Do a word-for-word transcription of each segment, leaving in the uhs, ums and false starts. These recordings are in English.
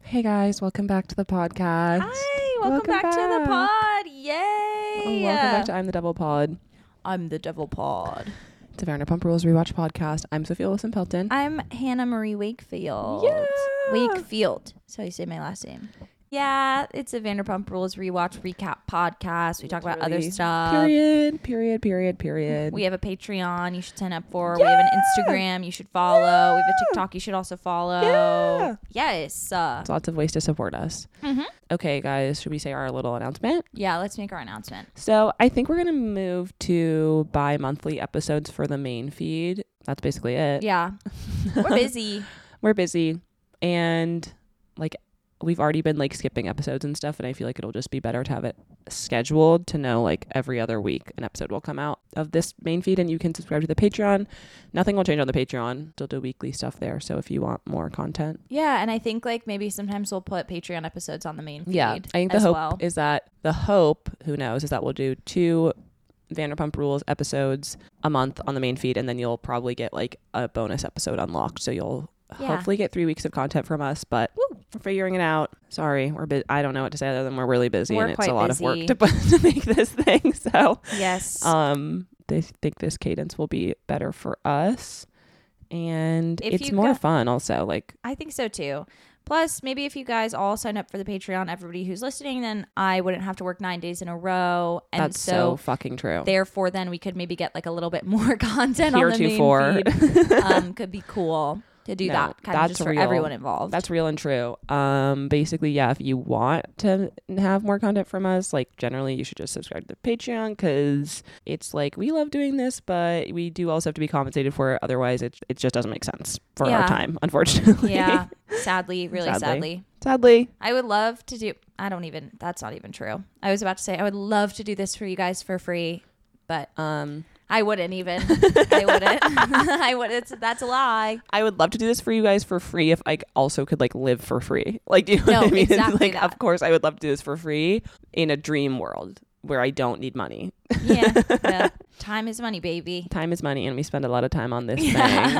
Hey guys, welcome back to the podcast. Hi, welcome, welcome back, back to the pod. Yay. Oh, welcome back to I'm the Devil Pod. I'm the Devil Pod. It's a Vanderpump Rules Rewatch podcast. I'm Sophia Wilson Pelton. I'm Hannah Marie Wakefield. Yeah. Wakefield. That's how you say my last name. Yeah, it's a Vanderpump Rules Rewatch recap podcast. We talk about other stuff. Period, period, period, period. We have a Patreon you should sign up for. Yeah. We have an Instagram you should follow. Yeah. We have a TikTok you should also follow. Yeah. Yes. Uh, There's lots of ways to support us. Mm-hmm. Okay, guys, should we say our little announcement? Yeah, let's make our announcement. So I think we're going to move to bi-monthly episodes for the main feed. That's basically it. Yeah. We're busy. We're busy. And like... we've already been like skipping episodes and stuff, and I feel like it'll just be better to have it scheduled to know like every other week an episode will come out of this main feed, and you can subscribe to the Patreon. Nothing will change on the Patreon. Still do weekly stuff there, so if you want more content. Yeah, and I think like maybe sometimes we'll put Patreon episodes on the main feed. Yeah, I think the as hope well. is that the hope, who knows, is that we'll do two Vanderpump Rules episodes a month on the main feed, and then you'll probably get like a bonus episode unlocked, so you'll yeah. hopefully get three weeks of content from us, but Woo. We're figuring it out. Sorry, we're bu- I don't know what to say other than we're really busy, we're and it's a lot busy. of work to put to make this thing. So yes, um, they think this cadence will be better for us, and if it's more got, fun. Also, like I think so too. Plus, maybe if you guys all sign up for the Patreon, everybody who's listening, then I wouldn't have to work nine days in a row. And that's so, so fucking true. Therefore, then we could maybe get like a little bit more content Here on the to main for. feed. um, could be cool. To do no, that kind of just for real. everyone involved. That's real and true. Um, basically, yeah, if you want to have more content from us, like generally you should just subscribe to the Patreon, because it's like we love doing this, but we do also have to be compensated for it. Otherwise, it, it just doesn't make sense for yeah. our time, unfortunately. Yeah, sadly, really sadly. sadly. Sadly. I would love to do, I don't even, that's not even true. I was about to say, I would love to do this for you guys for free, but um. I wouldn't even. I wouldn't. I would. It's that's a lie. I would love to do this for you guys for free if I also could like live for free. Like, do you know no, what I mean? Exactly like, that. Of course, I would love to do this for free in a dream world where I don't need money. Yeah. yeah. Time is money, baby. Time is money, and we spend a lot of time on this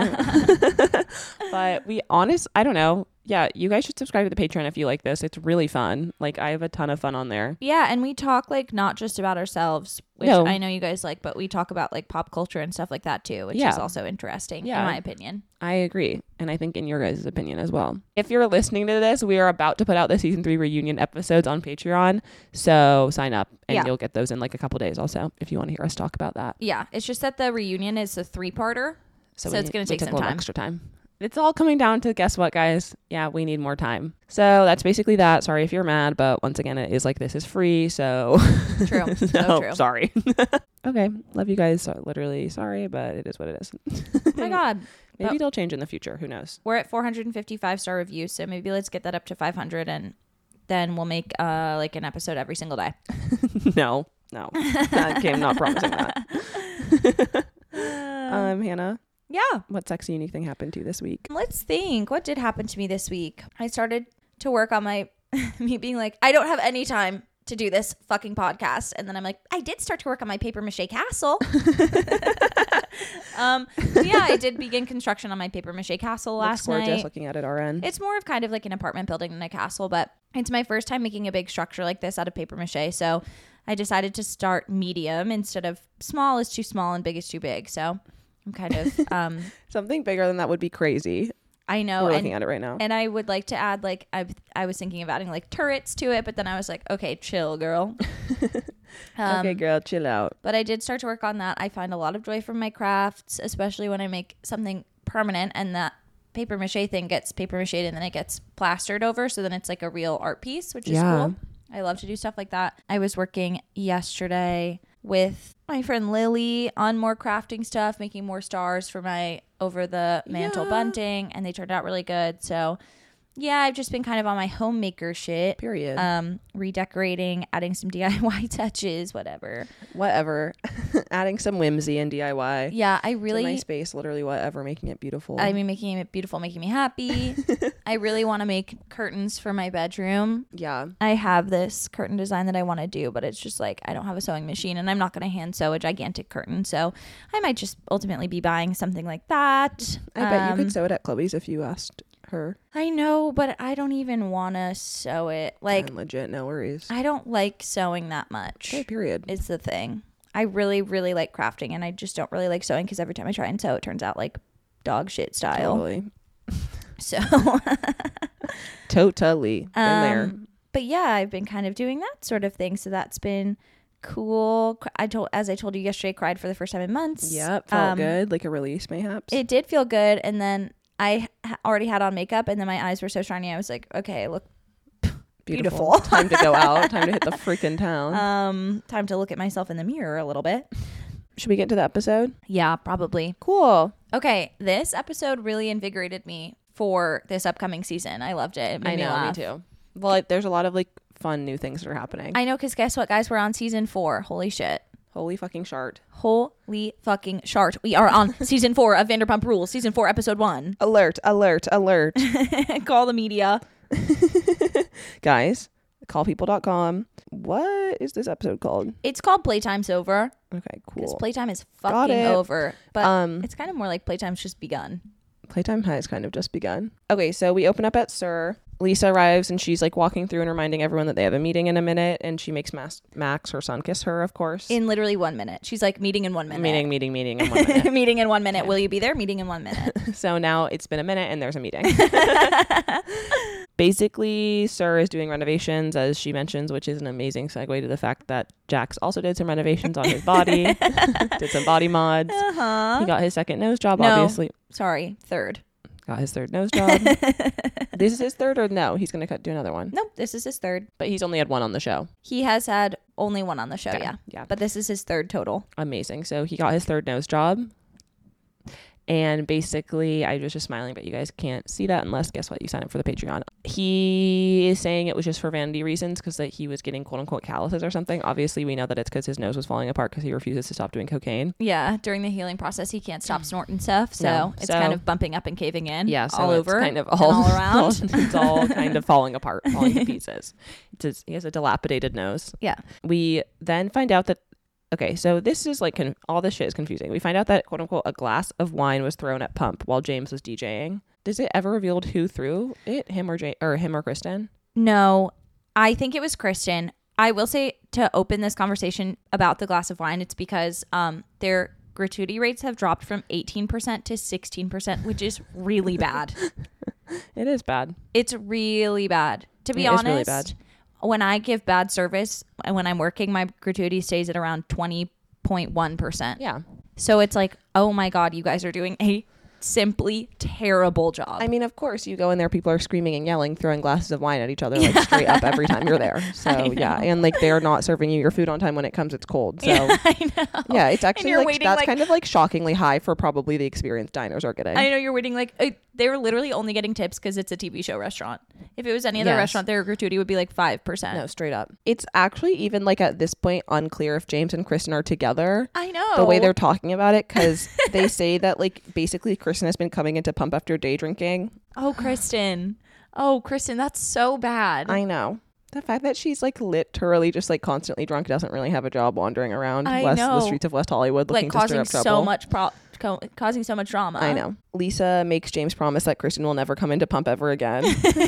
thing. But we honest, I don't know. Yeah, you guys should subscribe to the Patreon if you like this. It's really fun. Like, I have a ton of fun on there. Yeah, and we talk like not just about ourselves, which no. I know you guys like, but we talk about like pop culture and stuff like that too, which yeah. is also interesting yeah. in my opinion. I agree, and I think in your guys' opinion as well. If you're listening to this, we are about to put out the season three reunion episodes on Patreon, so sign up, and yeah. you'll get those in like a couple days also, if you want to hear us talk about that. Yeah, it's just that the reunion is a three-parter, so, so it's going to take some time. Extra time. It's all coming down to, guess what, guys? Yeah, we need more time. So that's basically that. Sorry if you're mad, but once again, it is like, this is free, so... True. so, so true. Sorry. Okay. Love you guys. So, literally sorry, but it is what it is. Oh my God. Maybe but it'll change in the future. Who knows? We're at four hundred fifty-five star reviews, so maybe let's get that up to five hundred, and then we'll make uh like an episode every single day. no. No. I'm not promising that. um, Hannah? Yeah. What sexy unique thing happened to you this week? Let's think. What did happen to me this week? I started to work on my, me being like, I don't have any time to do this fucking podcast. And then I'm like, I did start to work on my paper mache castle. um, so yeah, I did begin construction on my paper mache castle last Looks gorgeous night. Looking at it, R N. It's more of kind of like an apartment building than a castle, but it's my first time making a big structure like this out of paper mache. So I decided to start medium instead of small is too small and big is too big. So I'm kind of um something bigger than that would be crazy. I know. We're and, looking at it right now. And I would like to add like I I was thinking of adding like turrets to it, but then I was like, okay, chill, girl. um, okay, girl, chill out. But I did start to work on that. I find a lot of joy from my crafts, especially when I make something permanent and that paper mache thing gets paper mache and then it gets plastered over, so then it's like a real art piece, which is yeah. cool. I love to do stuff like that. I was working yesterday with my friend Lily on more crafting stuff, making more stars for my over the mantle yeah. bunting, and they turned out really good. So yeah, I've just been kind of on my homemaker shit. Period. Um, redecorating, adding some D I Y touches, whatever. Whatever. Adding some whimsy and D I Y. Yeah, I really... to my space, literally whatever, making it beautiful. I mean, making it beautiful, making me happy. I really want to make curtains for my bedroom. Yeah. I have this curtain design that I want to do, but it's just like, I don't have a sewing machine and I'm not going to hand sew a gigantic curtain. So I might just ultimately be buying something like that. I bet um, you could sew it at Chloe's if you asked her. I know, but I don't even want to sew it. Like, And legit, no worries. I don't like sewing that much. Okay, period. Is the thing. I really, really like crafting, and I just don't really like sewing because every time I try and sew, it turns out like dog shit style. Totally. So. Totally. Been um, there. But yeah, I've been kind of doing that sort of thing. So that's been cool. I told, as I told you yesterday, I cried for the first time in months. Yep. Felt Um, good. Like a release, mayhaps. It did feel good, and then I ha- already had on makeup, and then my eyes were so shiny. I was like, okay, I look beautiful. Time to go out. Time to hit the freaking town. um, time to look at myself in the mirror a little bit. Should we get to the episode? Yeah, probably. Cool. Okay, this episode really invigorated me for this upcoming season. I loved it. It made I me know, laugh. me too. Well, like, there's a lot of like fun new things that are happening. I know, because guess what, guys? We're on season four. Holy shit. Holy fucking shart. Holy fucking shart. We are on season four of Vanderpump Rules, season four, episode one. Alert, alert, alert. Call the media. Guys, call people dot com. What is this episode called? It's called Playtime's Over. Okay, Because cool. playtime is Got fucking it. over. But Um, it's kind of more like playtime's just begun. Playtime has kind of just begun. Okay, so we open up at Sir. Lisa arrives and she's like walking through and reminding everyone that they have a meeting in a minute. And she makes Mas- Max, her son, kiss her, of course. In literally one minute. She's like, meeting in one minute. Meeting, meeting, meeting in one minute. meeting in one minute. Will you be there? Meeting in one minute. So now it's been a minute and there's a meeting. Basically, Sir is doing renovations, as she mentions, which is an amazing segue to the fact that Jax also did some renovations on his body. Did some body mods. Uh-huh. He got his second nose job, No. obviously. Sorry, third. Got his third nose job. This is his third, or no? He's going to do another one. Nope, this is his third. But he's only had one on the show. He has had only one on the show, Okay, yeah. yeah. But this is his third total. Amazing. So he got his third nose job. And basically, I was just smiling, but you guys can't see that unless, guess what, you sign up for the Patreon. He is saying it was just for vanity reasons because that he was getting quote unquote calluses or something. Obviously, we know that it's because his nose was falling apart because he refuses to stop doing cocaine. Yeah, during the healing process, he can't stop snorting stuff. So No, it's so- kind of bumping up and caving in. Yeah, so all it's over. kind of and all, all around. it's all kind of falling apart, falling to pieces. It's just, he has a dilapidated nose. Yeah. We then find out that, okay, so this is like, con- all this shit is confusing. We find out that, quote unquote, a glass of wine was thrown at Pump while James was DJing. Does it ever revealed who threw it? Him or Jay- or him or Kristen? No, I think it was Kristen. I will say, to open this conversation about the glass of wine, it's because um, their gratuity rates have dropped from eighteen percent to sixteen percent, which is really bad. It is bad. It's really bad. To be It is honest, really bad. when I give bad service and when I'm working, my gratuity stays at around twenty point one percent. Yeah. So it's like, oh my God, you guys are doing a simply terrible job. I mean, of course, you go in there, people are screaming and yelling, throwing glasses of wine at each other, like straight up every time you're there. So, yeah. And like, they're not serving you your food on time when it comes, it's cold. So, yeah, I know. yeah, it's actually you're like, waiting, that's like- kind of like shockingly high for probably the experience diners are getting. I know you're waiting like uh, they were literally only getting tips because it's a T V show restaurant. If it was any other Yes. restaurant, their gratuity would be like five percent. No, straight up. It's actually even like at this point unclear if James and Kristen are together. I know The way they're talking about it, because they say that like basically Kristen has been coming into Pump after day drinking. Oh, Kristen. Oh, Kristen, that's so bad. I know. The fact that she's like literally just like constantly drunk, doesn't really have a job wandering around I west know. the streets of West Hollywood looking like to stir causing up trouble. so much pro- co- causing so much drama. I know. Lisa makes James promise that Kristen will never come into Pump ever again.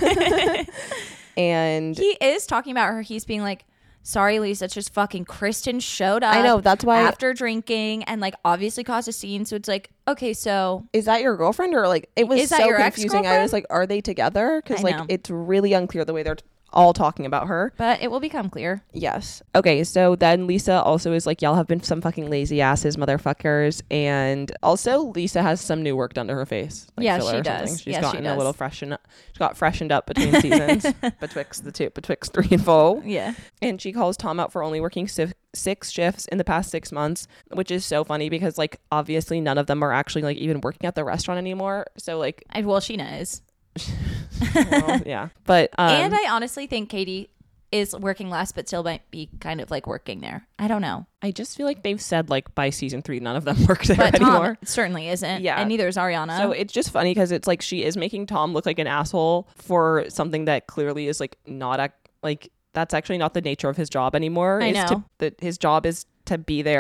And He is talking about her. He's being like, sorry, Lisa, it's just fucking Kristen showed up. I know, that's why after drinking and like obviously caused a scene. So it's like, okay, so is that your girlfriend, or like it was Is that so your confusing. I ex-girlfriend? was like, are they together? Because I like know. it's really unclear the way they're t- all talking about her. but it will become clear. Yes. Okay, so then Lisa also is like, y'all have been some fucking lazy asses, motherfuckers. And also Lisa has some new work done to her face. Like Yeah, filler she or something. does. She's Yes, she gotten a does. little freshen she got freshened up between seasons, betwixt the two, betwixt three and four. Yeah. And she calls Tom out for only working si- six shifts in the past six months, which is so funny because like obviously none of them are actually like even working at the restaurant anymore. So like, I, well, Sheena is. well, yeah. But um, and I honestly think Katie is working less, but still might be kind of like working there. I don't know. I just feel like they've said like by season three, none of them work there But anymore. Tom certainly isn't. Yeah. And neither is Ariana. So it's just funny because it's like she is making Tom look like an asshole for something that clearly is like not a like that's actually not the nature of his job anymore. I is know. To, that his job is to be there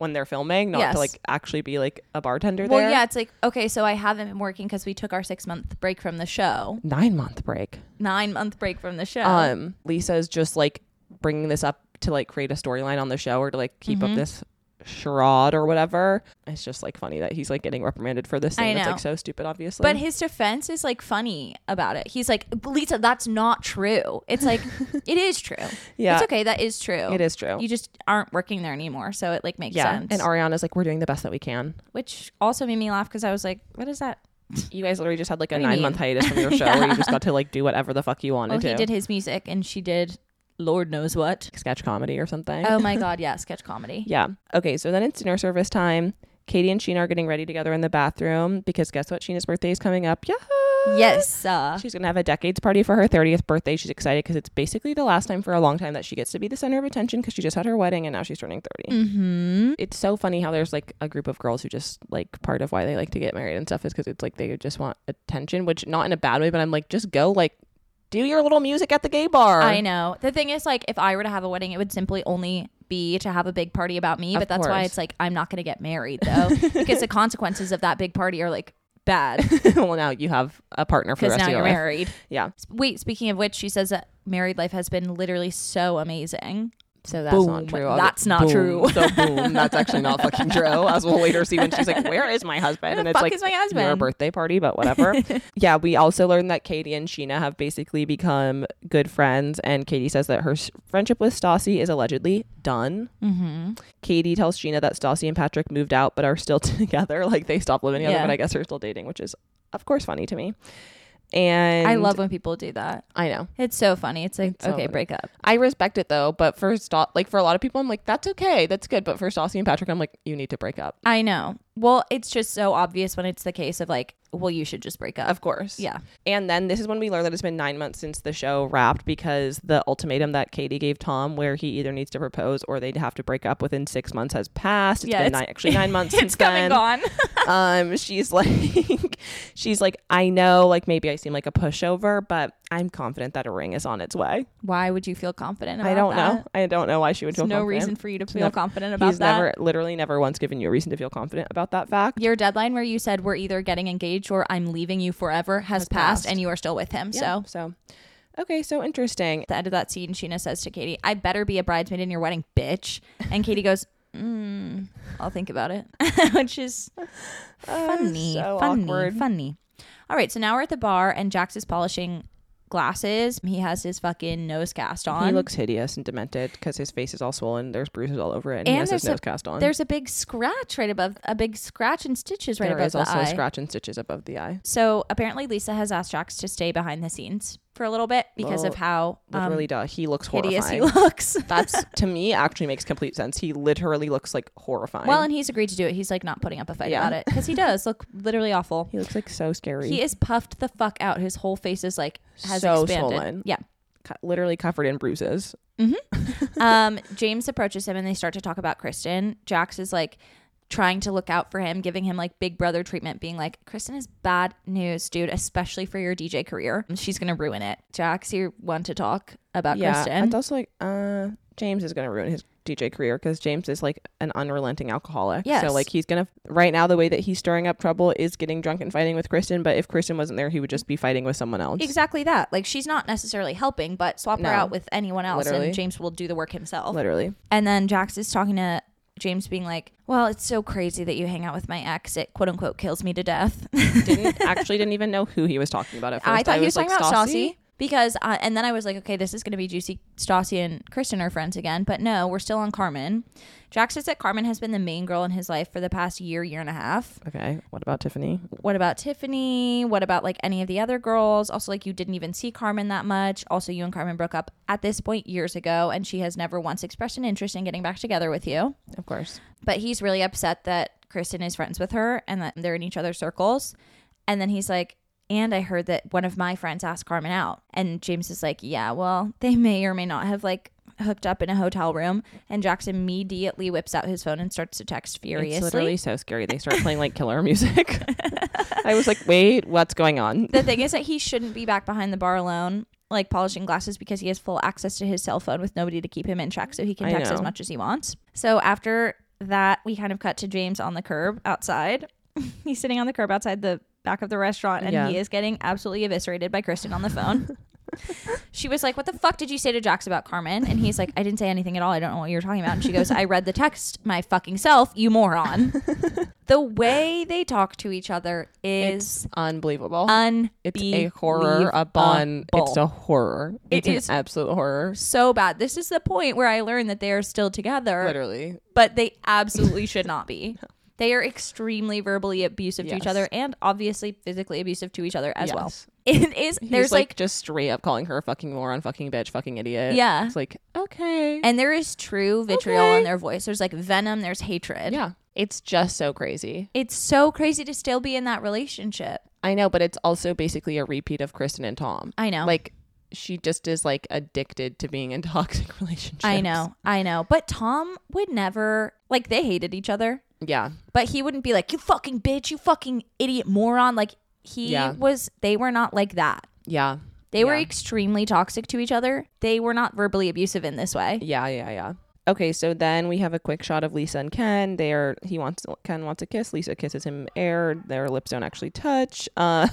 when they're filming, not Yes. to like actually be like a bartender Well, there. yeah, it's like, okay, so I haven't been working because we took our six month break from the show. Nine month break. Nine month break from the show. Um, Lisa's just like bringing this up to like create a storyline on the show or to like keep Mhm. up this charade or whatever. It's just like funny that he's like getting reprimanded for this thing I that's know. like so stupid, obviously. But his defense is like funny about it. He's like, Lisa, that's not true. It's like, it is true. yeah, It's okay. That is true. it is true. You just aren't working there anymore. So it like makes yeah, sense. and Ariana's like, we're doing the best that we can. Which also made me laugh because I was like, what is that? You guys literally just had like a What do you nine month mean? hiatus from your show Yeah. where you just got to like do whatever the fuck you wanted Well, to. he did his music and she did Lord knows what. Sketch comedy or something. Oh my God. Yeah. Sketch comedy. Yeah. Okay, so then it's dinner service time. Katie and Sheena are getting ready together in the bathroom because guess what? Sheena's birthday is coming up. Yeah. Yes. Uh, She's going to have a decades party for her thirtieth birthday. She's excited because it's basically the last time for a long time that she gets to be the center of attention because she just had her wedding and now she's turning thirty. mm-hmm. It's so funny how there's like a group of girls who just like part of why they like to get married and stuff is because it's like they just want attention, which not in a bad way, but I'm like, just go like do your little music at the gay bar. I know. The thing is, like, if I were to have a wedding, it would simply only be to have a big party about me. Of But that's why course. it's like, I'm not going to get married, though, because the consequences of that big party are like bad Well, now you have a partner for the because rest now of your you're life. married. Yeah. Wait, speaking of which, she says that married life has been literally so amazing. So that's Boom. not true. That's not Boom. true. So boom, that's actually not fucking true. As we'll later see when she's like, "Where is my husband?" Where And the it's fuck like is my your husband? birthday party, but whatever. Yeah, we also learned that Katie and Sheena have basically become good friends, and Katie says that her s- friendship with Stassi is allegedly done. Mm-hmm. Katie tells Sheena that Stassi and Patrick moved out but are still together, like they stopped living together, Yeah. but I guess they're still dating, which is of course funny to me. And I love when people do that. I know. It's so funny. It's like, It's so okay, funny. break up. I respect it though, but for Sta- like for a lot of people, I'm like, that's okay, that's good. But for Stassi and Patrick, I'm like, you need to break up. I know. Well, it's just so obvious when it's the case of like, well, you should just break up. Of course. Yeah. And then this is when we learn that it's been nine months since the show wrapped because the ultimatum that Katie gave Tom, where he either needs to propose or they'd have to break up within six months, has passed. It's Yeah, been it's- nine, actually nine months since It's come and then. gone. Um, she's like, she's like, I know, like maybe I seem like a pushover, but I'm confident that a ring is on its way. Why would you feel confident about I don't that? know. I don't know why she would There's feel no confident. reason for you to feel never- confident about He's that. never, literally never once given you a reason to feel confident about that fact. Your deadline where you said we're either getting engaged or I'm leaving you forever has, Has passed, passed. and you are still with him. Yeah, So so, okay, so interesting. at the end of that scene, Sheena says to Katie, I better be a bridesmaid in your wedding, bitch. And Katie goes, mm, I'll think about it. Which is funny. so funny. awkward. Funny. All right, so now we're at the bar and Jax is polishing glasses. He has his fucking nose cast on. He looks hideous and demented because his face is all swollen. There's bruises all over it, and, he And has his there's a- nose cast on. There's a big scratch right above, a big scratch and stitches right There above is the also eye. scratch and stitches above the eye. So apparently Lisa has asked Jax to stay behind the scenes for a little bit because Well, of how um, Literally, duh. He looks hideous horrifying. he looks. That's to me actually makes complete sense. He literally looks like horrifying. Well, and he's agreed to do it. He's like not putting up a fight Yeah. about it because he does look literally awful. he looks like so scary. He is puffed the fuck out. His whole face is like has So expanded. swollen. Yeah. Co- literally covered in bruises. um, James approaches him and they start to talk about Kristen. Jax is like trying to look out for him, giving him like big brother treatment, being like, Kristen is bad news, dude, especially for your D J career. She's gonna ruin it. Jax, you want to talk about Yeah, Kristen? it's also like uh, James is gonna ruin his D J career because James is like an unrelenting alcoholic. Yes. So like he's gonna right now the way that he's stirring up trouble is getting drunk and fighting with Kristen. But if Kristen wasn't there, he would just be fighting with someone else. Exactly that. Like she's not necessarily helping, but swap No. her out with anyone else Literally. and James will do the work himself. Literally. And then Jax is talking to James being like, well, it's so crazy that you hang out with my ex. It quote unquote kills me to death. Didn't actually didn't even know who he was talking about at first. I thought he was, like, talking about Stassi? Stassi. Because, uh, and then I was like, okay, this is going to be juicy. Stassi and Kristen are friends again. But no, we're still on Carmen. Jax says that Carmen has been the main girl in his life for the past year, year and a half. Okay. What about Tiffany? What about Tiffany? What about like any of the other girls? Also, like you didn't even see Carmen that much. Also, you and Carmen broke up at this point years ago, and she has never once expressed an interest in getting back together with you. Of course. But he's really upset that Kristen is friends with her and that they're in each other's circles. And then he's like, and I heard that one of my friends asked Carmen out. And James is like, yeah, well, they may or may not have like hooked up in a hotel room. And Jax immediately whips out his phone and starts to text furiously. It's literally so scary. They start playing like killer music. I was like, wait, what's going on? The thing is that he shouldn't be back behind the bar alone, like polishing glasses, because he has full access to his cell phone with nobody to keep him in check, so he can I text as know. much as he wants. So after that, we kind of cut to James on the curb outside. He's sitting on the curb outside the back of the restaurant, and Yeah. he is getting absolutely eviscerated by Kristen on the phone. She was like, what the fuck did you say to Jax about Carmen? And he's like, I didn't say anything at all. I don't know what you're talking about. And she goes, I read the text my fucking self, you moron. The way they talk to each other is It's unbelievable. unbelievable. It's a horror upon. It's a horror. It's It an is absolute horror. so bad. This is the point where I learned that they are still together, Literally. but they absolutely should not be. They are extremely verbally abusive to each Yes. other and obviously physically abusive to each other as well. Yes. It is. He's There's like, like, just straight up calling her a fucking moron, fucking bitch, fucking idiot. Yeah. It's like, okay. and there is true vitriol Okay. in their voice. There's like venom. There's hatred. yeah. It's just so crazy. It's so crazy to still be in that relationship. I know, but it's also basically a repeat of Kristen and Tom. I know. Like, she just is like addicted to being in toxic relationships. I know. I know. But Tom would never, like, they hated each other, Yeah. but he wouldn't be like, you fucking bitch, you fucking idiot moron. Like, he Yeah. was, they were not like that. Yeah. They were Yeah. extremely toxic to each other. They were not verbally abusive in this way. Yeah, yeah, yeah. Okay, so then we have a quick shot of Lisa and Ken. They are he wants Ken wants a kiss. Lisa kisses him air. Their lips don't actually touch. Uh,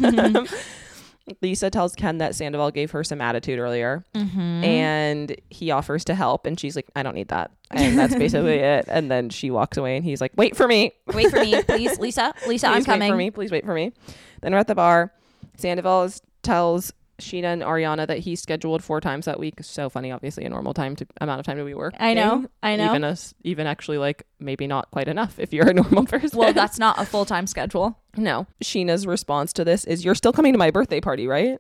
Lisa tells Ken that Sandoval gave her some attitude earlier, Mm-hmm. and he offers to help, and she's like, "I don't need that," and that's basically it. And then she walks away, and he's like, "Wait for me, Wait for me, please, Lisa. Lisa, please I'm wait coming. for me, please wait for me." Then we're at the bar. Sandoval is, tells Sheena and Ariana that he's scheduled four times that week. So funny, obviously a normal time to amount of time to be working. I know, I know. Even us, even actually like maybe not quite enough if you're a normal person. Well, that's not a full time schedule. no. Sheena's response to this is, "You're still coming to my birthday party, right?"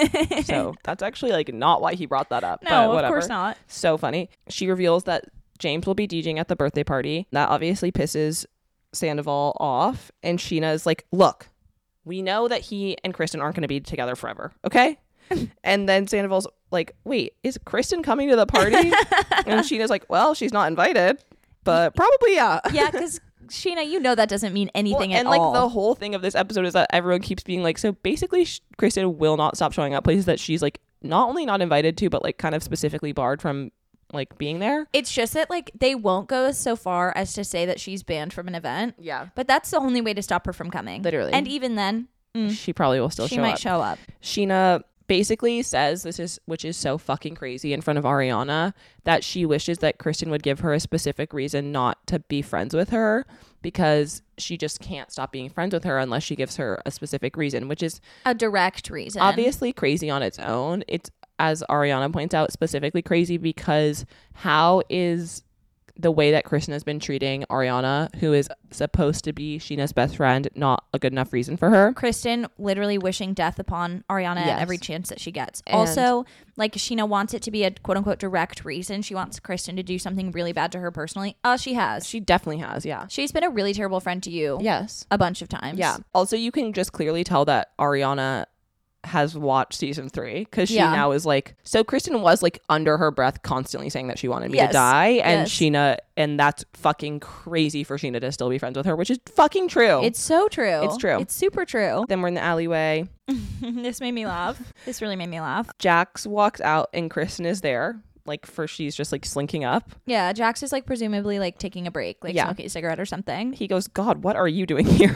So that's actually like not why he brought that up. No, but of whatever. course not. So funny. She reveals that James will be DJing at the birthday party. That obviously pisses Sandoval off, and Sheena is like, "Look, we know that he and Kristen aren't going to be together forever, okay?" And then Sandoval's like, "Wait, is Kristen coming to the party?" And Sheena's like, "Well, she's not invited, but probably yeah." Yeah, because Sheena, you know that doesn't mean anything Well, at and like all. the whole thing of this episode is that everyone keeps being like, so basically sh- Kristen will not stop showing up places that she's like not only not invited to, but like kind of specifically barred from like being there. It's just that like they won't go so far as to say that she's banned from an event, Yeah. but that's the only way to stop her from coming. Literally. And even then, mm, She probably will still she show might up. show up. Sheena basically says this is, which is so fucking crazy in front of Ariana, that she wishes that Kristen would give her a specific reason not to be friends with her, because she just can't stop being friends with her unless she gives her a specific reason, which is A direct reason. obviously crazy on its own. It's, as Ariana points out, specifically crazy because how is the way that Kristen has been treating Ariana, who is supposed to be Sheena's best friend, not a good enough reason for her? Kristen literally wishing death upon Ariana Yes. at every chance that she gets. And- Also, like Sheena wants it to be a quote unquote direct reason. She wants Kristen to do something really bad to her personally. Uh, she has. She definitely has, yeah. She's been a really terrible friend to you Yes. a bunch of times. Yeah. Also, you can just clearly tell that Ariana has watched season three because she Yeah. now is like, so Kristen was like under her breath constantly saying that she wanted me Yes. to die, and Yes. Sheena, and that's fucking crazy for Sheena to still be friends with her, which is fucking true. It's so true. It's true. It's super true. Then we're in the alleyway. This made me laugh. This really made me laugh. Jax walks out and Kristen is there. Like, for she's just like slinking up. Yeah, Jax is like presumably like taking a break, like Yeah. smoking a cigarette or something. He goes, "God, what are you doing here?"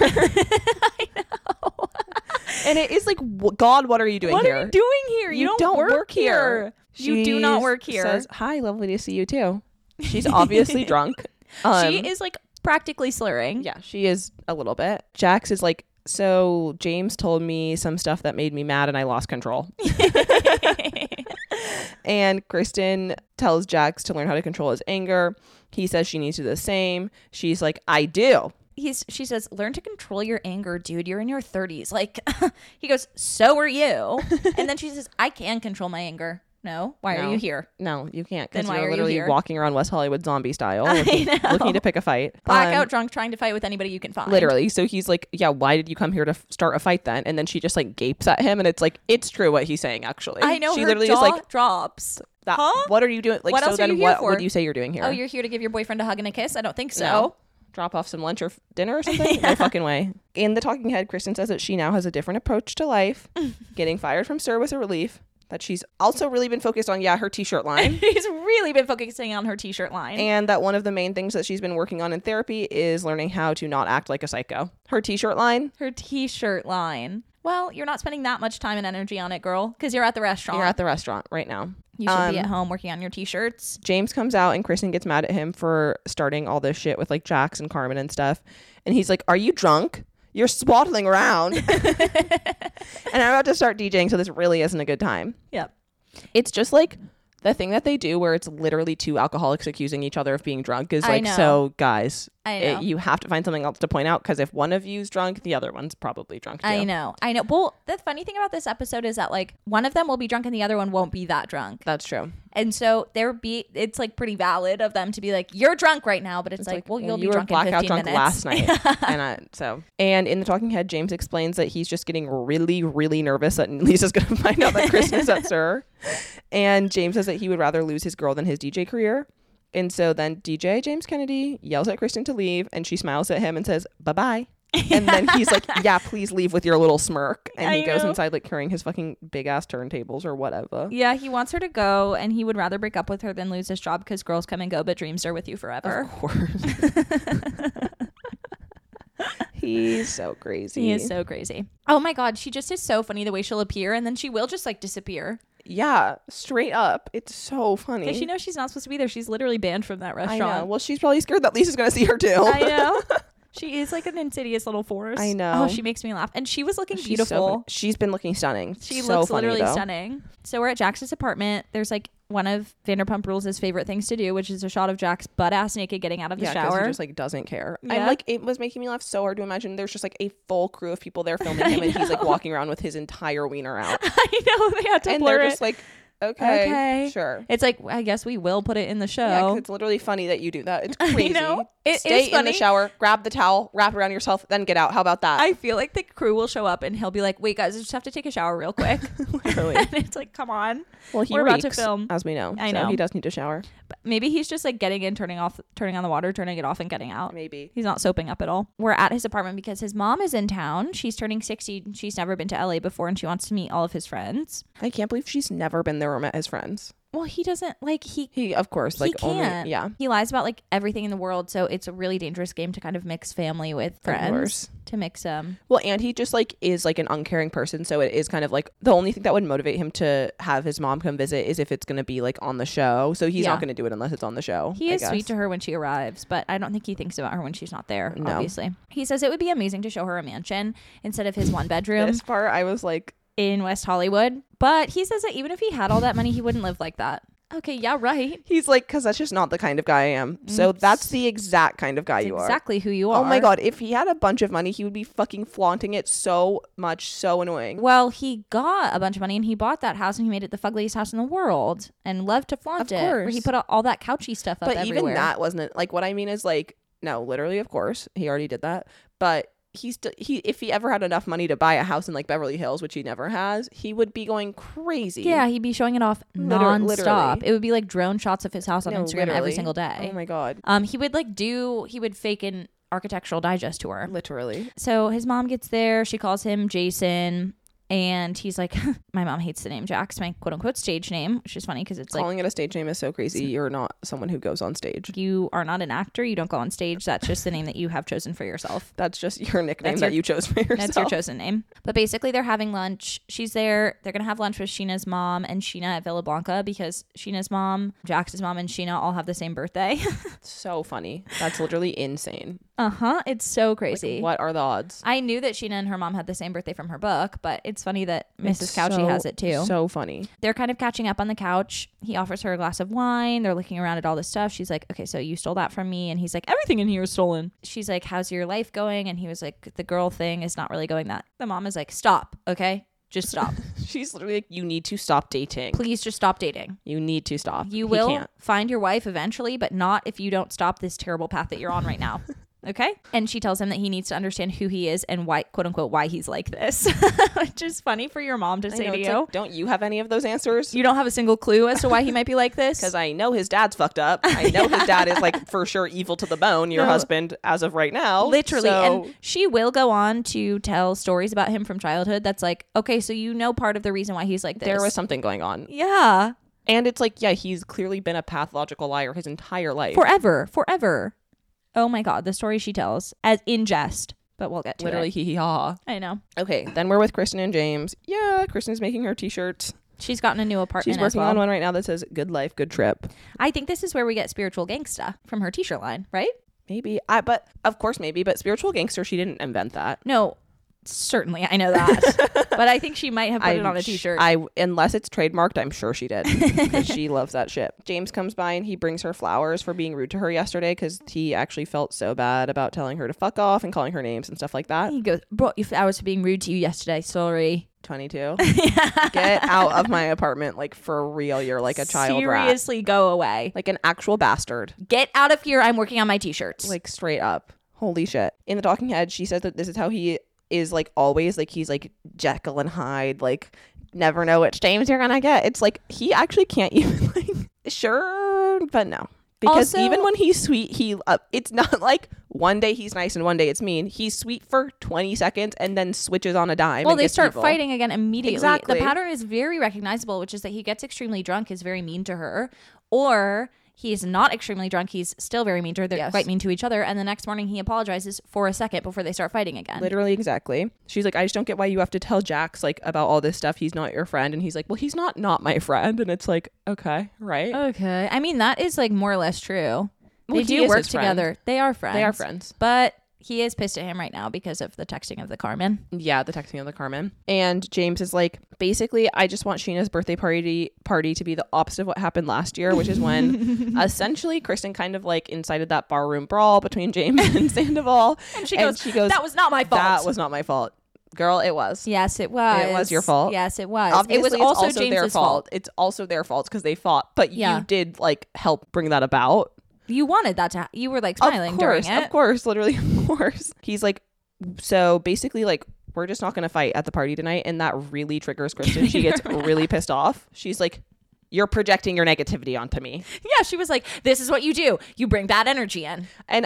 I know. And it is like, "W- God, what are you doing What here? are you doing here? You, don't, work, here. You do not She work here. Says, "Hi, lovely to see you too." She's obviously drunk. Um, she is like practically slurring. Yeah, she is a little bit. Jax is like, "So James told me some stuff that made me mad and I lost control." And Kristen tells Jax to learn how to control his anger. He says she needs to do the same. She's like, "I do." He's she says, learn to control your anger, dude. You're in your thirties. Like he goes, so are you. And then she says, I can control my anger. No, why No. are you here? No, you can't, Then because why you're are you literally here? walking around West Hollywood zombie style, I looking, know. looking to pick a fight. Blackout Um, drunk trying to fight with anybody you can find. Literally. So he's like, "Yeah, why did you come here to f- start a fight then?" And then she just like gapes at him, and it's like, it's true what he's saying, actually. I know She her literally jaw is like, drops. that, Huh? "What are you doing?" Like, What so else are then you here what for? would you say you're doing here? Oh, you're here to give your boyfriend a hug and a kiss? I don't think so. No. Drop off some lunch or f- dinner or something? No fucking way. In the talking head, Kristen says that she now has a different approach to life. Getting fired from Sir was a relief. that she's also really been focused on, yeah, her t-shirt line. She's really been focusing on her t-shirt line. And that one of the main things that she's been working on in therapy is learning how to not act like a psycho. Her t-shirt line. Her t-shirt line. Well, you're not spending that much time and energy on it, girl, because you're at the restaurant. You're at the restaurant right now. You should um, be at home working on your t-shirts. James comes out and Kristen gets mad at him for starting all this shit with like Jax and Carmen and stuff. And he's like, are you drunk? You're swaddling around. And I'm about to start DJing, so this really isn't a good time. Yep. It's just like the thing that they do where it's literally two alcoholics accusing each other of being drunk is I like, know. so guys, I know. it, you have to find something else to point out, because if one of you's drunk, the other one's probably drunk too. I know. I know. Well, the funny thing about this episode is that like one of them will be drunk and the other one won't be that drunk. That's true. And so there be it's like pretty valid of them to be like, you're drunk right now, but it's, It's like, like, well, you'll you be were drunk in blackout fifteen drunk minutes last night. and I, so and in the talking head, James explains that he's just getting really, really nervous that Lisa's gonna find out that Kristen is at Sir. And James says that he would rather lose his girl than his D J career. And so then D J James Kennedy yells at Kristen to leave, and she smiles at him and says, bye-bye. And then he's like, yeah, please leave with your little smirk. And I he goes know. inside like carrying his fucking big ass turntables or whatever. Yeah, he wants her to go, and he would rather break up with her than lose his job because girls come and go, but dreams are with you forever. Of course. He's so crazy. He is so crazy. Oh my God, she just is so funny the way she'll appear, and then she will just like disappear. Yeah, straight up. It's so funny. Because she knows she's not supposed to be there. She's literally banned from that I restaurant. know. Well, she's probably scared that Lisa's going to see her too. I know. She is like an insidious little force. I know. Oh, she makes me laugh. And she was looking She's beautiful. so funny. She's been looking stunning. She so looks funny, literally though. stunning. So we're at Jax's apartment. There's like one of Vanderpump Rules' favorite things to do, which is a shot of Jax butt ass naked getting out of the Yeah, 'cause shower. he just like doesn't care. Yeah. And like it was making me laugh so hard to imagine there's just like a full crew of people there filming him, and he's like walking around with his entire wiener out. I know, they had to And blur they're it. just like, okay, Okay. sure. It's like, I guess we will put it in the show. Yeah, 'cause it's literally funny that you do that. It's crazy. know. It Stay is in the funny. shower, grab the towel, wrap around yourself, then get out. How about that? I feel like the crew will show up and he'll be like, wait guys, I just have to take a shower real quick. Literally. And it's like, come on. Well, he We're about to reeks, film. as we know. I so know. he does need to shower. But maybe he's just like getting in, turning off, turning on the water, turning it off and getting out. Maybe. He's not soaping up at all. We're at his apartment because his mom is in town. She's turning sixty. She's never been to L A before and she wants to meet all of his friends. I can't believe she's never been there or met his friends. Well, he doesn't like he He, of course, he like can't. only, yeah. He lies about like everything in the world, so it's a really dangerous game to kind of mix family with friends. course. To mix um Well, and he just like is like an uncaring person, so it is kind of like the only thing that would motivate him to have his mom come visit is if it's going to be like on the show. So he's Yeah. not going to do it unless it's on the show. He I is sweet guess. to her when she arrives, but I don't think he thinks about her when she's not there, No. obviously. He says it would be amazing to show her a mansion instead of his one bedroom This part, I was like, in West Hollywood. But he says that even if he had all that money, he wouldn't live like that. Okay, yeah, right. he's like, because that's just not the kind of guy I am. So that's the exact kind of guy It's you are. exactly who you are. Oh my God. If he had a bunch of money, he would be fucking flaunting it so much. So annoying. Well, he got a bunch of money and he bought that house and he made it the fuggliest house in the world and loved to flaunt Of it. Where course. he put all, all that couchy stuff up But everywhere. even that wasn't it. Like, what I mean is like, no, literally, of course, he already did that. But he's st- he if he ever had enough money to buy a house in like Beverly Hills, which he never has, he would be going crazy. Yeah, he'd be showing it off Liter- nonstop. literally. It would be like drone shots of his house on No, Instagram every literally. single day. Oh my God. Um, he would like do he would fake an architectural digest tour. Literally. So his mom gets there. She calls him Jason. And he's like, my mom hates the name Jax, my quote unquote stage name, which is funny because it's like, Calling it a stage name is so crazy. You're not someone who goes on stage. you are not an actor. You don't go on stage. That's just the name that you have chosen for yourself. That's just your nickname That's that your- you chose for yourself. That's your chosen name. But basically, they're having lunch. She's there. They're going to have lunch with Sheena's mom and Sheena at Villa Blanca because Sheena's mom, Jax's mom, and Sheena all have the same birthday. So funny. That's literally insane. uh huh. It's so Like, crazy. what are the odds? I knew that Sheena and her mom had the same birthday from her book, but it's funny that Missus It's Couchy so- has it too. So funny. They're kind of catching up on the couch. He offers her a glass of wine. They're looking around at all this stuff. She's like, okay, so you stole that from me. And he's like, everything in here is stolen. She's like, how's your life going? And he was like, the girl thing is not really going that. The mom is like, stop, okay? Just stop. She's literally like, you need to stop dating. Please just stop dating. You need to stop. You He will can't. find your wife eventually, but not if you don't stop this terrible path that you're on right now. Okay. And she tells him that he needs to understand who he is and why, quote unquote, why he's like this, which is funny for your mom to say know, to it's you. like, don't you have any of those answers? You don't have a single clue as to why he might be like this? Because I know his dad's fucked up. I know his dad is like for sure evil to the bone, your No. husband, as of right now. Literally. So- And she will go on to tell stories about him from childhood that's like, okay, so you know part of the reason why he's like this. there was something going on. Yeah. And it's like, yeah, he's clearly been a pathological liar his entire life. Forever. Forever. Oh my God. The story she tells as in jest, but we'll get to Literally it. hee hee ha. I know. Okay, then we're with Kristen and James. Yeah, Kristen's making her t-shirts. She's gotten a new apartment She's working as well. on one right now that says good life, good trip. I think this is where we get spiritual gangsta from her t-shirt line, right? Maybe. I but of course maybe, but spiritual gangster, she didn't invent that. No, certainly. I know that. But I think she might have put I, it on a t-shirt. I unless it's trademarked, I'm sure she did because she loves that shit. James comes by and he brings her flowers for being rude to her yesterday because he actually felt so bad about telling her to fuck off and calling her names and stuff like that. He goes, brought you flowers for being rude to you yesterday. Sorry. twenty-two Get out of my apartment, like for real. You're like a child rat, Seriously, go away. like an actual bastard, Get out of here. I'm working on my t-shirts. like straight up. Holy shit. In the talking head, she says that this is how he is, like always, like he's like Jekyll and Hyde, like never know which James you're gonna get. It's like he actually can't even like sure, but no. Because Also- even when he's sweet, he uh, it's not like one day he's nice and one day it's mean. He's sweet for twenty seconds and then switches on a dime. well, and they gets start evil. fighting again immediately. Exactly. The pattern is very recognizable, which is that he gets extremely drunk, is very mean to her, or he's not extremely drunk, he's still very mean to her. They're Yes. quite mean to each other, and the next morning he apologizes for a second before they start fighting again. Literally, exactly. She's like, I just don't get why you have to tell Jax like about all this stuff. He's not your friend. And he's like, well, he's not not my friend. And it's like, okay, right. Okay. I mean, that is like more or less true. Well, They he do is work his friend. together. They are friends. They are friends. But he is pissed at him right now because of the texting of the Carmen. Yeah, the texting of the Carmen. And James is like, basically, I just want Sheena's birthday party party to be the opposite of what happened last year, which is when essentially Kristen kind of like incited that barroom brawl between James and Sandoval. And she And goes, she goes, that was not my fault. That was not my fault. Girl, it was. Yes, it was. It was your fault. Yes, it was. Obviously, it was it's also, also their James's fault. fault. It's also their fault because they fought, but Yeah. you did like help bring that about. You wanted that to ha- you were like smiling Of course, during it. of course, literally, of course. He's like, so basically, like, we're just not going to fight at the party tonight. And that really triggers Kristen. She gets really pissed off. She's like, you're projecting your negativity onto me. Yeah, she was like, this is what you do. You bring bad energy in. And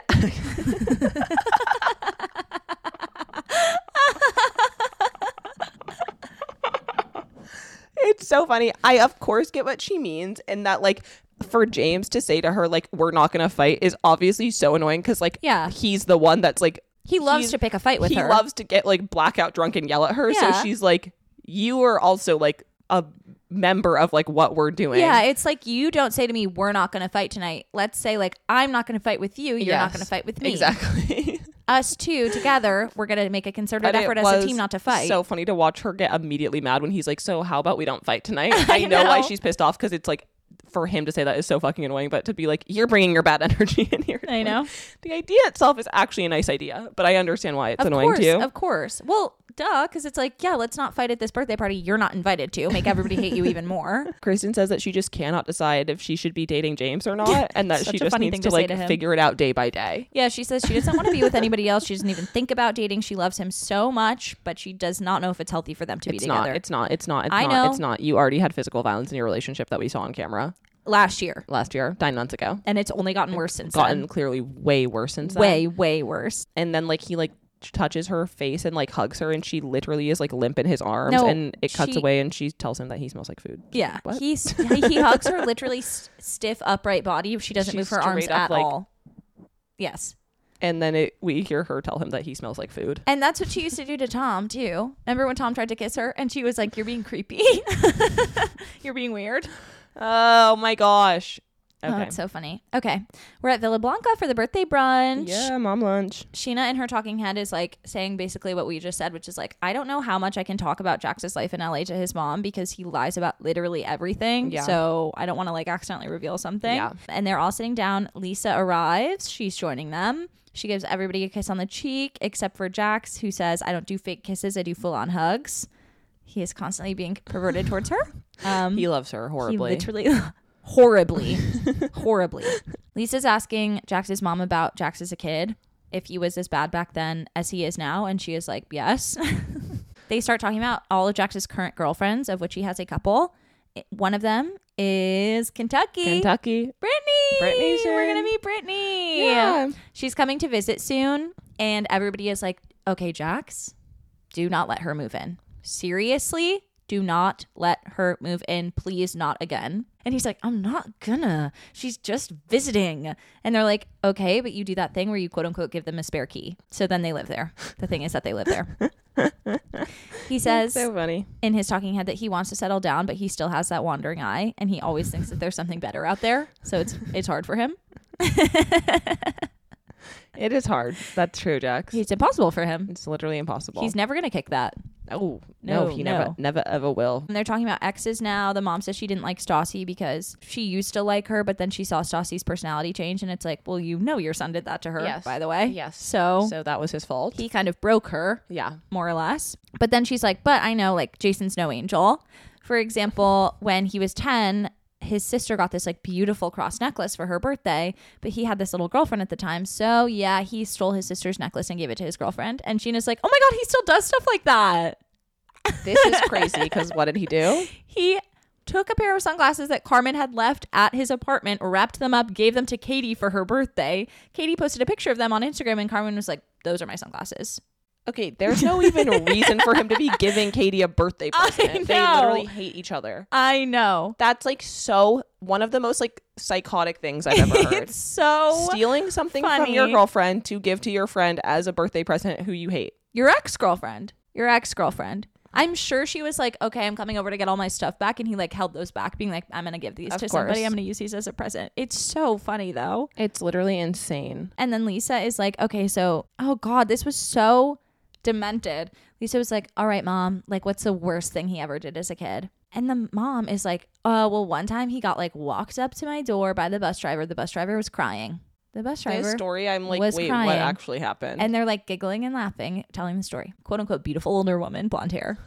it's so funny. I, of course, get what she means. And that, like, for James to say to her, like, we're not going to fight is obviously so annoying because, like, Yeah. he's the one that's like, He loves he's- to pick a fight with he her. loves to get like blackout drunk and yell at her. Yeah. So she's like, you are also like a member of like what we're doing. Yeah, it's like you don't say to me, we're not going to fight tonight. Let's say like, I'm not going to fight with you. You're not Yes. going to fight with me. Exactly. Us two together, we're going to make a concerted But it effort as was a team not to fight. So funny to watch her get immediately mad when he's like, so how about we don't fight tonight? I I know why know. she's pissed off because it's like, for him to say that is so fucking annoying, but to be like, you're bringing your bad energy in here. I know. The idea itself is actually a nice idea, but I understand why it's Of annoying course, too. of course. Well, duh, because it's like, yeah, let's not fight at this birthday party you're not invited to. Make everybody hate you even more. Kristen says that she just cannot decide if she should be dating James or not, and that Such she a just funny needs thing to to say like to him. figure it out day by day. Yeah, she says she doesn't want to be with anybody else. She doesn't even think about dating. She loves him so much, but she does not know if it's healthy for them to be It's together. not. It's not. It's not. It's I not. know. It's not. You already had physical violence in your relationship that we saw on camera Last year. last year, nine months ago. And it's only gotten worse since Gotten then. clearly way worse since then. Way, way worse. And then like he like touches her face and like hugs her, and she literally is like limp in his arms, No, and it cuts she- away, and she tells him that he smells like food. Yeah. What? He's, he he hugs her literally s- stiff, upright body. She doesn't She's move her arms straight up, at like- all. Yes. And then it, we hear her tell him that he smells like food. And that's what she used to do to Tom, too. Remember when Tom tried to kiss her and she was like, you're being creepy. You're being weird. Oh my gosh. Oh, Okay. it's so funny. Okay. We're at Villa Blanca for the birthday brunch. Yeah, mom lunch. Sheena in her talking head is like saying basically what we just said, which is like, I don't know how much I can talk about Jax's life in L A to his mom because he lies about literally everything. Yeah. So I don't want to like accidentally reveal something. Yeah. And they're all sitting down. Lisa arrives. She's joining them. She gives everybody a kiss on the cheek except for Jax, who says, I don't do fake kisses. I do full on hugs. He is constantly being perverted towards her. Um, He loves her horribly. He literally horribly, horribly. Lisa's asking Jax's mom about Jax as a kid. if he was as bad back then as he is now. And she is like, yes. They start talking about all of Jax's current girlfriends, of which he has a couple. One of them is Kentucky. Kentucky. Brittany. Brittany's We're in. going to meet Brittany. Yeah. She's coming to visit soon. And everybody is like, okay, Jax, do not let her move in. Seriously, do not let her move in. Please, not again. And he's like, I'm not gonna. She's just visiting. And they're like, okay, but you do that thing where you quote unquote give them a spare key. So then they live there. The thing is that they live there. He says so funny. in his talking head that he wants to settle down, but he still has that wandering eye. And he always thinks that there's something better out there. So it's it's hard for him. It is hard. That's true, Jax. It's impossible for him. It's literally impossible. He's never going to kick that. Oh, no, No, he no. never, never ever will. And they're talking about exes now. The mom says she didn't like Stassi because she used to like her, but then she saw Stassi's personality change. And it's like, well, you know your son did that to her, Yes. by the way. Yes. So, So that was his fault. he kind of broke her, yeah. more or less. But then she's like, but I know, like, Jason's no angel. For example, when he was ten, his sister got this like beautiful cross necklace for her birthday, but he had this little girlfriend at the time. So yeah, he stole his sister's necklace and gave it to his girlfriend. And Sheena's like, oh my God, he still does stuff like that. This is crazy because what did he do? He took a pair of sunglasses that Carmen had left at his apartment, wrapped them up, gave them to Katie for her birthday. Katie posted a picture of them on Instagram and Carmen was like, those are my sunglasses. Okay, there's no even reason for him to be giving Katie a birthday I present. They know. literally hate each other. I know. That's like so one of the most like psychotic things I've ever heard. It's so Stealing something from funny. your girlfriend to give to your friend as a birthday present who you hate. Your ex-girlfriend. Your ex-girlfriend. I'm sure she was like, okay, I'm coming over to get all my stuff back. And he like held those back being like, I'm going to give these Of to course. somebody. I'm going to use these as a present. It's so funny though. It's literally insane. And then Lisa is like, okay, so, oh God, this was so demented. Lisa was like, all right, mom, like what's the worst thing he ever did as a kid? And the mom is like, oh, well, one time he got like walked up to my door by the bus driver. The bus driver was crying. The bus driver. This story, I'm like, was wait, crying. what actually happened? And they're like giggling and laughing, telling the story. Quote unquote, beautiful older woman, blonde hair.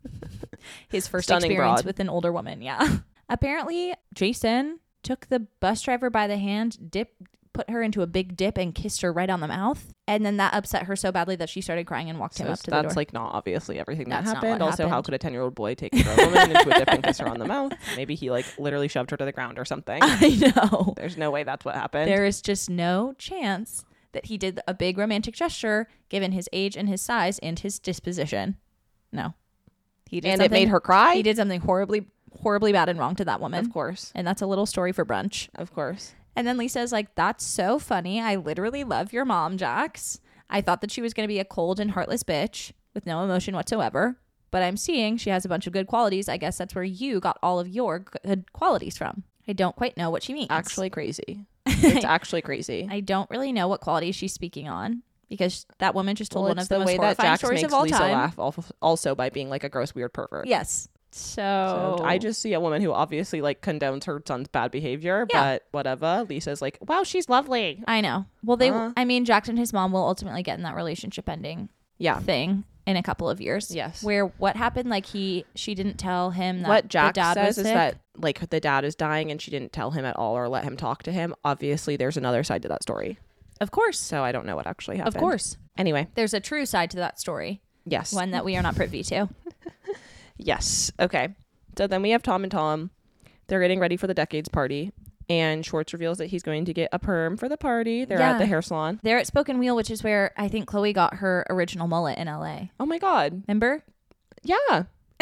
His first Stunning experience broad. with an older woman. Yeah. Apparently, Jason took the bus driver by the hand, dipped, put her into a big dip and kissed her right on the mouth. And then that upset her so badly that she started crying and walked him So up to the door. that's like not obviously everything that That's not happened. what Also, how happened. could a ten year old boy take a grown woman into a dip and kiss her on the mouth? Maybe he like literally shoved her to the ground or something. I know. There's no way that's what happened. There is just no chance that he did a big romantic gesture given his age and his size and his disposition. No. He did and it something- made her cry. He did something horribly, horribly bad and wrong to that woman. Of course. And that's a little story for brunch. Of course. And then Lisa's like, that's so funny. I literally love your mom, Jax. I thought that she was going to be a cold and heartless bitch with no emotion whatsoever. But I'm seeing she has a bunch of good qualities. I guess that's where you got all of your good qualities from. I don't quite know what she means. Actually crazy. It's actually crazy. I don't really know what qualities she's speaking on because that woman just told Well, one it's of the, the most way that horrifying Jax stories makes of all Lisa time. laugh al- also by being like a gross, weird pervert. Yes. So, So I just see a woman who obviously like condones her son's bad behavior, Yeah. but whatever. Lisa's like, wow, she's lovely. I know. Well, they, Uh. I mean, Jax and his mom will ultimately get in that relationship ending Yeah. thing in a couple of years. Yes. Where what happened? Like he, she didn't tell him that What Jax the dad says was is sick. that like the dad is dying and she didn't tell him at all or let him talk to him. Obviously, there's another side to that story. Of course, So I don't know what actually happened. of course, Anyway, there's a true side to that story, yes. one that we are not privy to. Yes. Okay. So then we have Tom and Tom. They're getting ready for the decades party. And Schwartz reveals that he's going to get a perm for the party. They're Yeah. at the hair salon. They're at Spoken Wheel, which is where I think Chloe got her original mullet in L A. Oh my God. Remember? Yeah.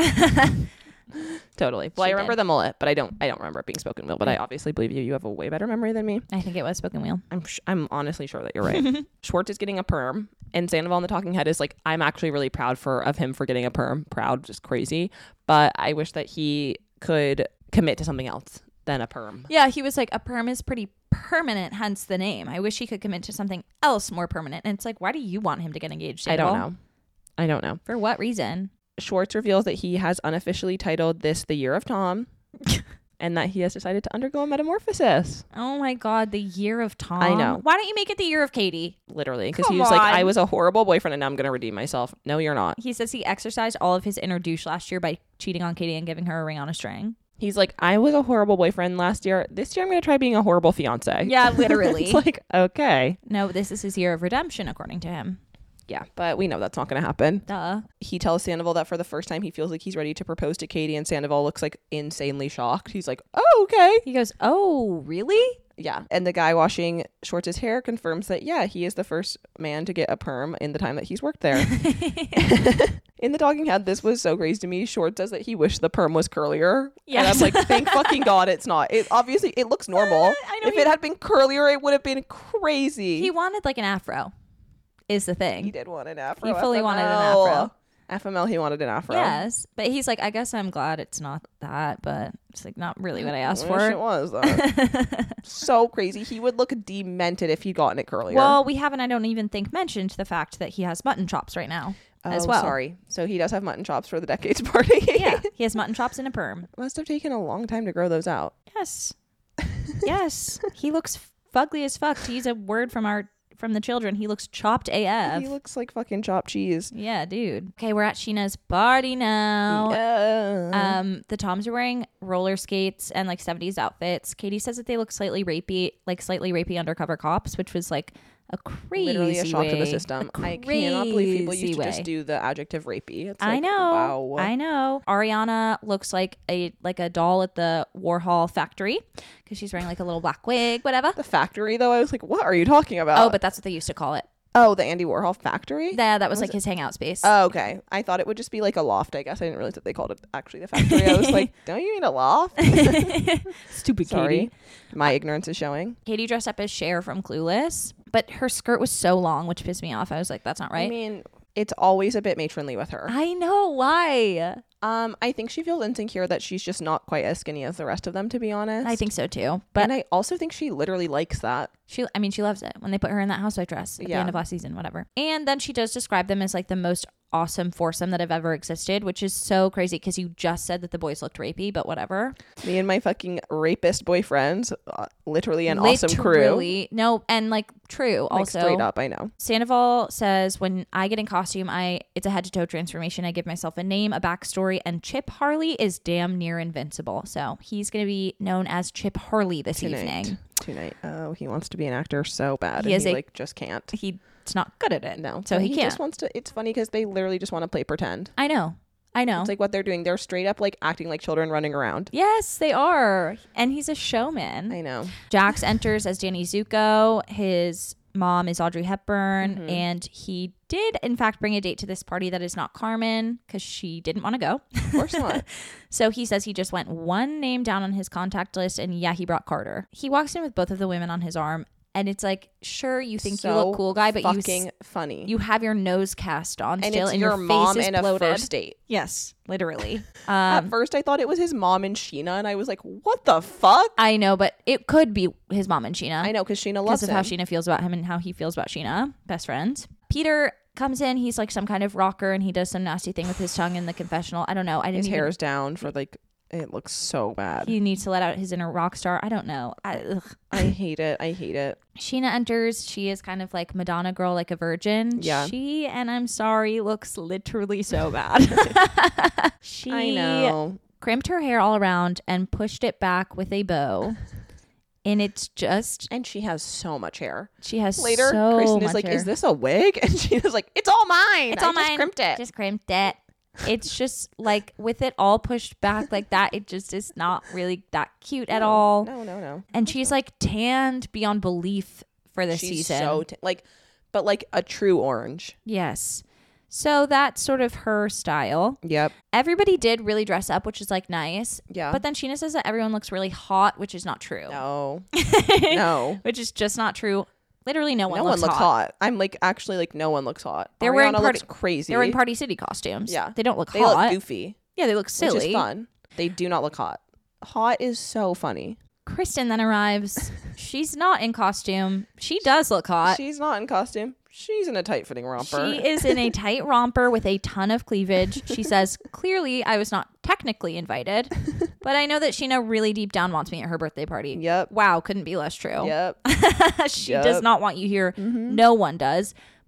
Totally. Well, She I remember did. the mullet, but I don't. I don't remember it being spoken wheel. But I obviously believe you. You have a way better memory than me. I think it was Spoken Wheel. I'm. Sh- I'm honestly sure that you're right. Schwartz is getting a perm, and Sandoval in the Talking Head is like, I'm actually really proud for of him for getting a perm. Proud, just crazy. But I wish that he could commit to something else than a perm. Yeah, he was like, a perm is pretty permanent, hence the name. I wish he could commit to something else more permanent. And it's like, why do you want him to get engaged? I don't Sandoval? know. I don't know. For what reason? Schwartz reveals that he has unofficially titled this the Year of Tom, and that he has decided to undergo a metamorphosis. Oh my God, the year of Tom. I know. Why don't you make it the year of Katie? Literally, because Come he was like, on. I was a horrible boyfriend, and now I'm going to redeem myself. No, you're not. He says he exercised all of his inner douche last year by cheating on Katie and giving her a ring on a string. He's like, I was a horrible boyfriend last year. This year I'm going to try being a horrible fiance. Yeah, literally. It's like, okay. No, this is his year of redemption, according to him. Yeah, but we know that's not going to happen. Duh. He tells Sandoval that for the first time he feels like he's ready to propose to Katie, and Sandoval looks like insanely shocked. He's like, oh, okay. He goes, oh, really? Yeah. And the guy washing Schwartz's hair confirms that, yeah, he is the first man to get a perm in the time that he's worked there. In the talking head, this was so crazy to me. Schwartz says that he wished the perm was curlier. Yes. And I'm like, thank fucking God it's not. It obviously, it looks normal. I know if he- it had been curlier, it would have been crazy. He wanted like an afro, is the thing. He did want an afro. He fully F M L. wanted an afro. F M L, he wanted an afro. Yes, but he's like, I guess I'm glad it's not that, but it's like not really what I asked I for. wish it was though. So crazy. He would look demented if he'd gotten it curlier. Well, we haven't, I don't even think, mentioned the fact that he has mutton chops right now as Oh, well. Sorry. So he does have mutton chops for the decades party. Yeah, he has mutton chops and a perm. Must have taken a long time to grow those out. Yes, yes. He looks fugly as fuck. To use a word from our from the children, he looks chopped A F. He looks like fucking chopped cheese. Yeah, dude. Okay, we're at Sheena's party now. Yeah. Um, the Toms are wearing roller skates and like seventies outfits. Katie says that they look slightly rapey, like slightly rapey undercover cops, which was like a crazy Literally a shock way, to the system. a I cannot believe people crazy used to just way. do the adjective rapey. It's I like, know. Wow. I know. Ariana looks like a like a doll at the Warhol factory because she's wearing like a little black wig, whatever. The factory though, I was like, what are you talking about? Oh, but that's what they used to call it. oh, the Andy Warhol factory? Yeah, that was, Was like it- his hangout space. Oh, okay. I thought it would just be like a loft, I guess. I didn't realize that they called it actually the factory. I was like, don't you mean a loft? Stupid Sorry. Katie. My ignorance is showing. Katie dressed up as Cher from Clueless, but her skirt was so long, which pissed me off. I was like, that's not right. I mean, it's always a bit matronly with her. I know why. Um, I think she feels insecure that she's just not quite as skinny as the rest of them, to be honest. I think so too. But and I also think she literally likes that. she, I mean, she loves it when they put her in that housewife dress at the Yeah. end of last season, whatever. And then she does describe them as like the most awesome foursome that have ever existed, which is so crazy because you just said that the boys looked rapey, but whatever. Me and my fucking rapist boyfriends, uh, literally an awesome crew. Literally. No, and like true. Like also, straight up, I know. Sandoval says, when I get in costume, I it's a head to toe transformation. I give myself a name, a backstory, and Chip Harley is damn near invincible. So he's going to be known as Chip Harley this Tonight. evening. Tonight. Oh, he wants to be an actor so bad. He and is he a- like just can't. He's not good at it. No. So But he, can't. just wants to. It's funny because they literally just want to play pretend. I know. I know. It's like what they're doing. They're straight up like acting like children running around. Yes, they are. And he's a showman. I know. Jax enters as Danny Zuko. His mom is Audrey Hepburn. Mhm. And he did, in fact, bring a date to this party that is not Carmen because she didn't want to go. Of course not. So he says he just went one name down on his contact list. And yeah, he brought Carter. He walks in with both of the women on his arm. And it's like, sure, you think So you look cool, guy, but you fucking s- funny. you have your nose cast on and still, it's and your, your, mom face is in a bloated. first date. Yes, literally. At Um, first, I thought it was his mom and Sheena, and I was like, "What the fuck?" I know, but it could be his mom and Sheena. I know because Sheena loves because of him. how Sheena feels about him and how he feels about Sheena. Best friends. Peter comes in. He's like some kind of rocker, and he does some nasty thing with his tongue in the confessional. I don't know. I didn't His even, hair is down for like. It looks so bad. He needs to let out his inner rock star. I don't know. I, ugh. I hate it. I hate it. Sheena enters. She is kind of like Madonna girl, like a virgin. Yeah. She, and I'm sorry, looks literally so bad. she I know. crimped her hair all around and pushed it back with a bow. And it's just, And she has so much hair. she has Later, so Kristen much is like, hair. "Is this a wig?" And Sheena's like, "It's all mine. It's I all just mine. crimped it." Just crimped it. It's just like with it all pushed back like that, it just is not really that cute at No, all. No, no, no. And she's like tanned beyond belief for this She's season. so t- like, but like a true orange. Yes. So that's sort of her style. Yep. Everybody did really dress up, which is like nice. Yeah. But then Sheena says that everyone looks really hot, which is not true. no, no. Which is just not true. Literally no one no looks one looks hot. hot. I'm like actually like no one looks hot. They're wearing Ariana party- looks crazy. They're wearing Party City costumes. Yeah. They don't look They hot. look goofy, Yeah, they look silly. which is fun. They do not look hot. Hot is so funny. Kristen then arrives. She's not in costume. She does look hot. She's not in costume. She's in a tight fitting romper. She is in a tight romper with a ton of cleavage. She says, clearly, I was not technically invited, but I know that Sheena really deep down wants me at her birthday party. Yep. Wow, couldn't be less true. Yep. she Yep. does not want you here. Mhm. No one does.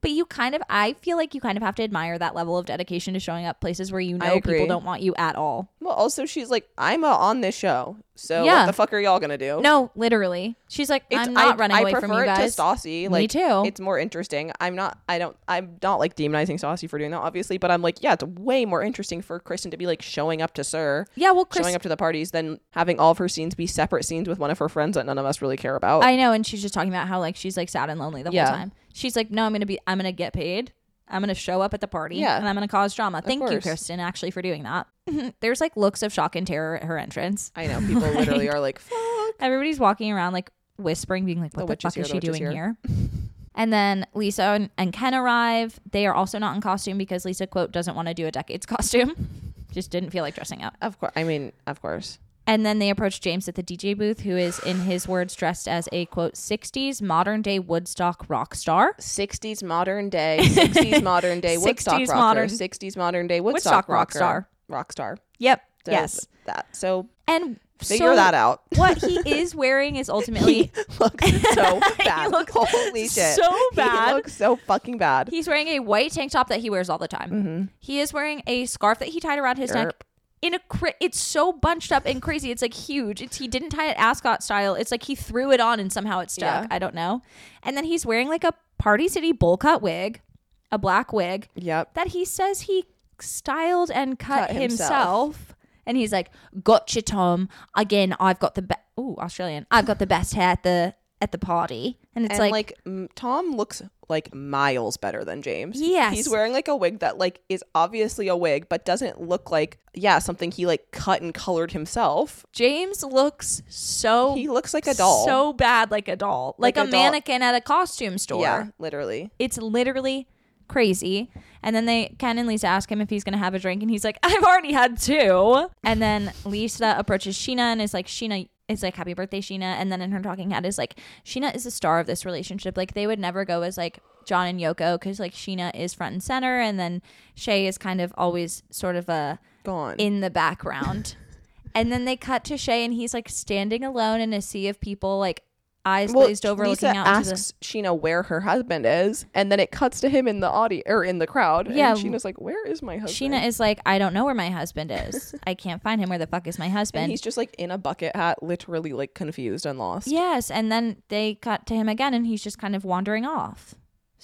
But you kind of, I feel like you kind of have to admire that level of dedication to showing up places where you I know agree. people don't want you at all. Well, also she's like, I'm uh, on this show, so Yeah. what the fuck are y'all gonna do? No, literally. She's like, It's, I'm not I, running I away prefer from you it guys. to Stassi. Me Like, too. It's more interesting. I'm not. I don't. I'm not like demonizing Stassi for doing that, obviously. But I'm like, yeah, it's way more interesting for Kristen to be like showing up to Sir, Yeah, well, Chris, showing up to the parties, than having all of her scenes be separate scenes with one of her friends that none of us really care about. I know, and she's just talking about how like she's like sad and lonely the Yeah. whole time. She's like, no, I'm gonna be, I'm gonna get paid. I'm gonna show up at the party, Yeah. and I'm gonna cause drama. Thank you, course. Kristen, actually for doing that. There's like looks of shock and terror at her entrance. I know people literally are like, fuck. Everybody's walking around like whispering, being like, The what the, witch is fuck is here, she the witch is doing here? And then Lisa and, and Ken arrive. They are also not in costume because Lisa, quote, doesn't want to do a Decades costume. Just didn't feel like dressing up. Of course. I mean, of course. And then they approach James at the D J booth, who is, in his words, dressed as a, quote, sixties modern day Woodstock rock star. sixties modern day, sixties modern day Woodstock sixties rocker, modern- sixties modern day Woodstock Woodstock, rock rocker, star. rock star. Yep. So yes. That. So And figure so that out. What he is wearing is ultimately... He looks so bad. He looks Holy shit. so bad. He looks so fucking bad. He's wearing a white tank top that he wears all the time. Mm-hmm. He is wearing a scarf that he tied around his neck. Yerp. In a cra- it's so bunched up and crazy. It's like huge. It's he didn't tie it ascot style. It's like he threw it on and somehow it stuck. Yeah. I don't know. And then he's wearing like a Party City bowl cut wig, a black wig Yep. that he says he styled and cut, Cut himself. himself. And he's like, "Gotcha, Tom. Again, I've got the best. Ooh, Australian. I've got the best hair at the at the party." And it's And like, like, m- Tom looks like miles better than James. Yes. He's wearing like a wig that like is obviously a wig, but doesn't look like, yeah, something he like cut and colored himself. James looks so He looks like a doll. so bad, like a doll, like, Like a, a doll. mannequin at a costume store. Yeah, literally. It's literally crazy. And then they Ken and Lisa ask him if he's gonna have a drink, and he's like, I've already had two. And then Lisa approaches Sheena and is like, Sheena, it's like, happy birthday, Sheena. And then in her talking head is like, Sheena is the star of this relationship. Like, they would never go as like John and Yoko, because like Sheena is front and center, and then Shay is kind of always sort of a Gone. in the background. And then they cut to Shay, and he's like standing alone in a sea of people, like eyes Well, glazed over, Lisa looking out asks into Sheena where her husband is, and then it cuts to him in the audio or in the crowd. Yeah. And Sheena's like, "Where is my the. husband?" Sheena is like, I don't know where my husband is. I can't find him. Where the fuck is my and husband? he's just like in a bucket hat, literally like confused and lost. Yes, and then they cut to him again, and he's just kind of wandering off.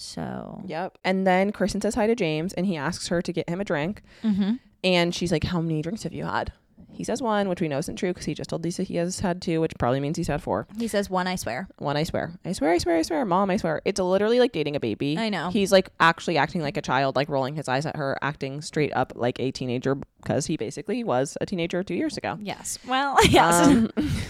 So, Yep. And then Kristen says hi to James, and he asks her to get him a drink, mm-hmm. and she's like, "How many drinks have you had?" He says one, which we know isn't true because he just told Lisa he has had two, which probably means he's had four. He says one, I swear. One, I swear. I swear, I swear, I swear. Mom, I swear. It's literally like dating a baby. I know. He's like actually acting like a child, like rolling his eyes at her, acting straight up like a teenager because he basically was a teenager two years ago. Yes. Well, yes. Um,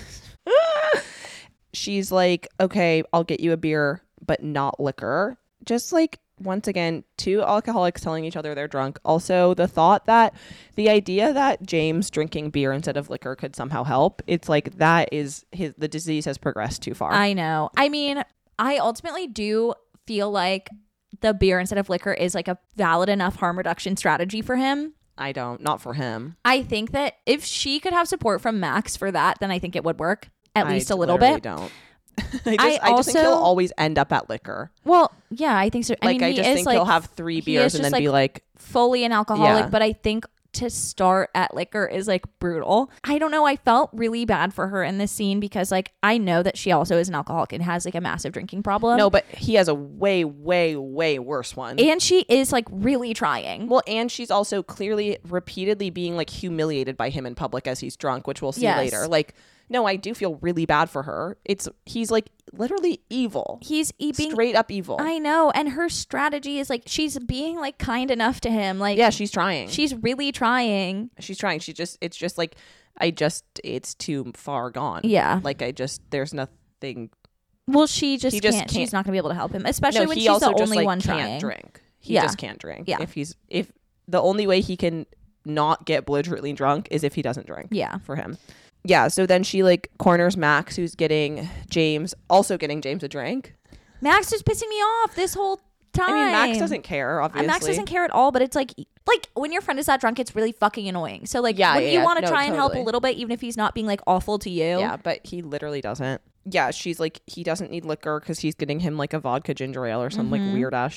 she's like, okay, I'll get you a beer, but not liquor. Just like, once again, two alcoholics telling each other they're drunk. Also, the thought that the idea that James drinking beer instead of liquor could somehow help, it's like that is his, the disease has progressed too far. I know. I mean, I ultimately do feel like the beer instead of liquor is like a valid enough harm reduction strategy for him. I don't, not for him. I think that if she could have support from Max for that, then I think it would work at I least a little literally bit. don't. I just, I, I just think he'll also- always end up at liquor. Well, yeah, I think so. I Like, mean, I he just is think like he'll have three he beers is and just, then be like, fully an alcoholic, Yeah. but I think to start at liquor is like brutal. I don't know. I felt really bad for her in this scene because like I know that she also is an alcoholic and has like a massive drinking problem. no, but he has a way, way, way worse one. And she is like really trying. Well, and she's also clearly repeatedly being like humiliated by him in public as he's drunk, which we'll see Yes. later. Like, no, I do feel really bad for her. It's he's like literally evil. He's e- being Straight up evil. I know, and her strategy is like she's being like kind enough to him. Like yeah, she's trying. she's really trying. she's trying. She just it's just like I just it's too far gone. Yeah. Like I just there's nothing. Well, she just, He just can't, can't. She's not gonna be able to help him, especially No, when he she's also the just only like one can't trying. drink. He Yeah. just can't drink. Yeah. If he's if the only way he can not get belligerently drunk is if he doesn't drink. Yeah. For him. Yeah, so then she like corners Max, who's getting James, also getting James a drink. Max is pissing me off this whole time. I mean, Max doesn't care, obviously. And Max doesn't care at all, but it's like like when your friend is that drunk, it's really fucking annoying. So like, Yeah, wouldn't yeah, you want to no, try and help a totally. little bit, even if he's not being like awful to you? Yeah, but he literally doesn't. Yeah, she's like, he doesn't need liquor because he's getting him like a vodka ginger ale or some Mm-hmm. like weird ass shit.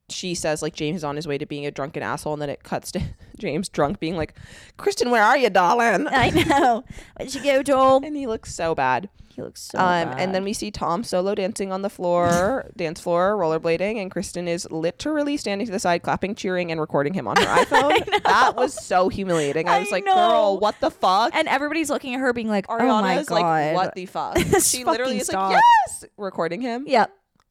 she says like James is on his way to being a drunken asshole, and then it cuts to James drunk being like, Kristen, where are you, darling? I know. Where'd you go, Joel? And he looks so bad. He looks so um bad. And then we see Tom solo dancing on the floor, dance floor, rollerblading, and Kristen is literally standing to the side, clapping, cheering, and recording him on her iPhone. That was so humiliating. I was I like, know. girl, what the fuck? And everybody's looking at her being like, Ariana's oh my God. like, what the fuck? This She literally fucking is stop. like, yes, recording him. Yep.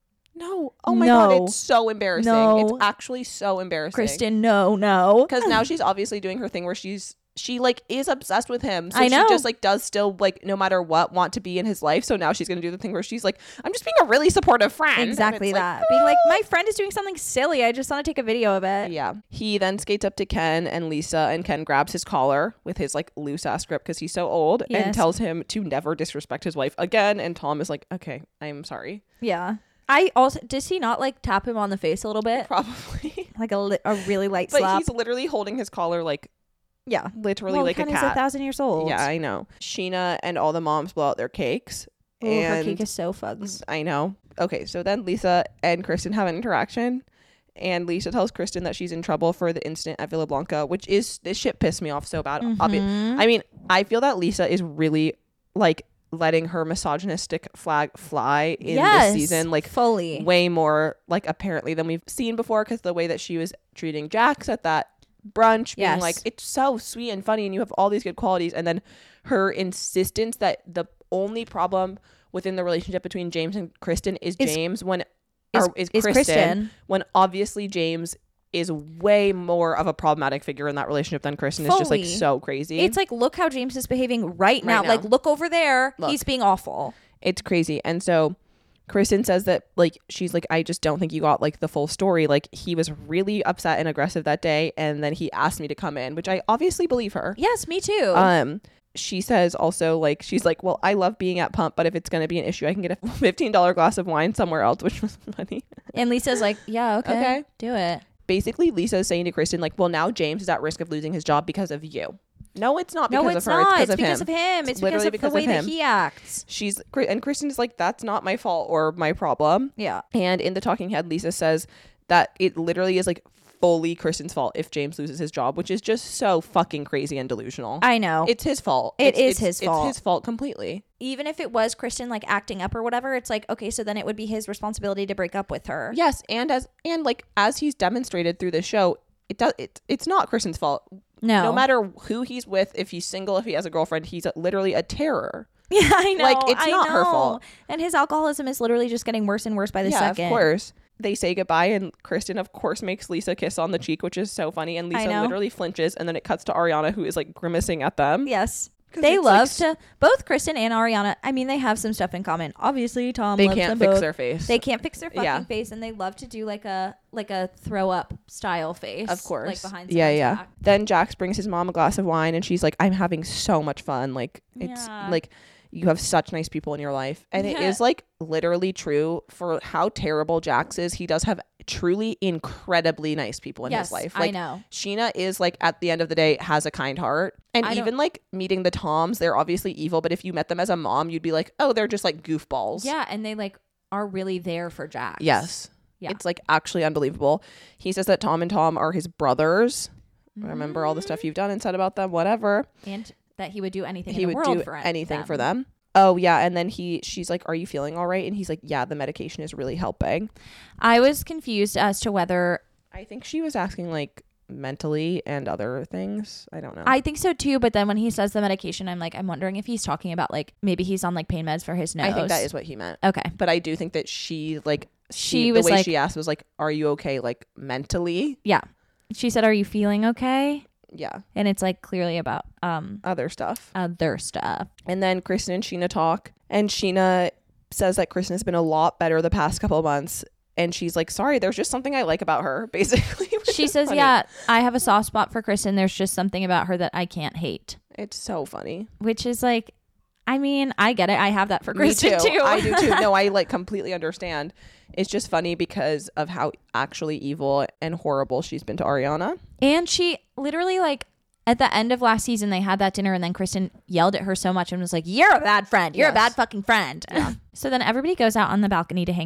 No. Oh my No. God, it's so embarrassing. No. It's actually so embarrassing. Kristen, no, no. Because now she's obviously doing her thing where she's she like is obsessed with him. So I know. she just like does still like no matter what want to be in his life. So now she's gonna do the thing where she's like, I'm just being a really supportive friend. And Exactly it's that. like, Being like, my friend is doing something silly. I just want to take a video of it. yeah. He then skates up to Ken and Lisa, and Ken grabs his collar with his like loose ass grip because he's so old, and Yes. tells him to never disrespect his wife again. And Tom is like, okay, I'm sorry. Yeah. I also, does he not like tap him on the face a little bit? Probably. Like a, li- a really light But slap? he's literally holding his collar like Yeah. literally Well, like a Ken is cat. a thousand years old. Yeah, I know. Sheena and all the moms blow out their cakes. Ooh, and her cake is so fugs. I know. Okay, so then Lisa and Kristen have an interaction, and Lisa tells Kristen that she's in trouble for the incident at Villa Blanca, which is, this shit pissed me off so bad. Mm-hmm. Obvi- I mean, I feel that Lisa is really like letting her misogynistic flag fly in Yes, this season, like fully. way more like apparently than we've seen before, because the way that she was treating Jax at that brunch, being Yes. like, it's so sweet and funny and you have all these good qualities, and then her insistence that the only problem within the relationship between James and Kristen is Is- James when is- or is, is Kristen, Kristen. when obviously James is way more of a problematic figure in that relationship than Kristen. Is just like Fully. so crazy. It's like, look how James is behaving right, now. now. Like, look over there. Look. He's being awful. It's crazy. And so Kristen says that like she's like, I just don't think you got like the full story. Like he was really upset and aggressive that day, and then he asked me to come in, which I obviously believe her. Yes, me too. Um she says also like she's like, well, I love being at Pump, but if it's going to be an issue, I can get a fifteen dollars glass of wine somewhere else, which was funny. and Lisa's like, yeah, okay, Okay. do it. Basically Lisa is saying to Kristen like, well, now James is at risk of losing his job because of you. No, it's not because No, it's of her. not. It's It's because, because of of him. him. It's, It's because literally of because the way of him. that he acts. She's and Kristen is like, that's not my fault or my problem. Yeah. And in the talking head, Lisa says that it literally is like fully Kristen's fault if James loses his job, which is just so fucking crazy and delusional. I know. It's his fault. It It's- is it's- his fault. It's his fault completely. Even if it was Kristen like acting up or whatever, it's like, okay, so then it would be his responsibility to break up with her. Yes, and as and like as he's demonstrated through the show, it does. It, it's not Kristen's fault. No. No matter who he's with, if he's single, if he has a girlfriend, he's literally a terror. Yeah, I know. Like, it's I not her know. fault. And his alcoholism is literally just getting worse and worse by the yeah, second. of course. They say goodbye, and Kristen, of course, makes Lisa a kiss on the cheek, which is so funny. And Lisa know. literally flinches, and then it cuts to Ariana, who is like grimacing at them. Yes. 'Cause They it's, love like, to, both Kristen and Ariana, I mean, they have some stuff in common. Obviously, Tom They loves can't them fix both. their face. They can't fix their fucking Yeah. face, and they love to do like a like a throw up style face. Of course. Like behind yeah, someone's yeah. back. Then Jax brings his mom a glass of wine, and she's like, I'm having so much fun. Like, it's Yeah. like you have such nice people in your life. And it Yeah. is like literally true for how terrible Jax is. He does have truly incredibly nice people in Yes, his life. I Like, know. Sheena is like, at the end of the day, has a kind heart. And I don't- even like meeting the Toms, they're obviously evil, but if you met them as a mom, you'd be like, oh, they're just like goofballs. Yeah, and they like are really there for Jax. Yes. Yeah. It's like actually unbelievable. He says that Tom and Tom are his brothers. Remember all the stuff you've done and said about them, whatever. And that he would do anything He in the would world do for it- anything for them. Oh yeah, and then he she's like, are you feeling all right? And he's like, yeah, the medication is really helping. I was confused as to whether I think she was asking like mentally and other things. I don't know. I think so too, but then when he says the medication, I'm like, I'm wondering if he's talking about like maybe he's on like pain meds for his nose. I think that is what he meant. Okay. But I do think that she like She she, was the way like- she asked was like, are you okay like mentally? Yeah. She said, are you feeling okay? Yeah. And it's like clearly about um Other stuff. other stuff. And then Kristen and Sheena talk, and Sheena says that Kristen has been a lot better the past couple of months. And she's like, sorry, there's just something I like about her, basically. which She is says, funny. yeah, I have a soft spot for Kristen. There's just something about her that I can't hate. It's so funny. Which is like, I mean, I get it. I have that for Me Kristen too. I do too. No, I like completely understand. It's just funny because of how actually evil and horrible she's been to Ariana. And she literally like at the end of last season, they had that dinner and then Kristen yelled at her so much and was like, you're a bad friend. You're Yes. a bad fucking friend. So then everybody goes out on the balcony to hang out.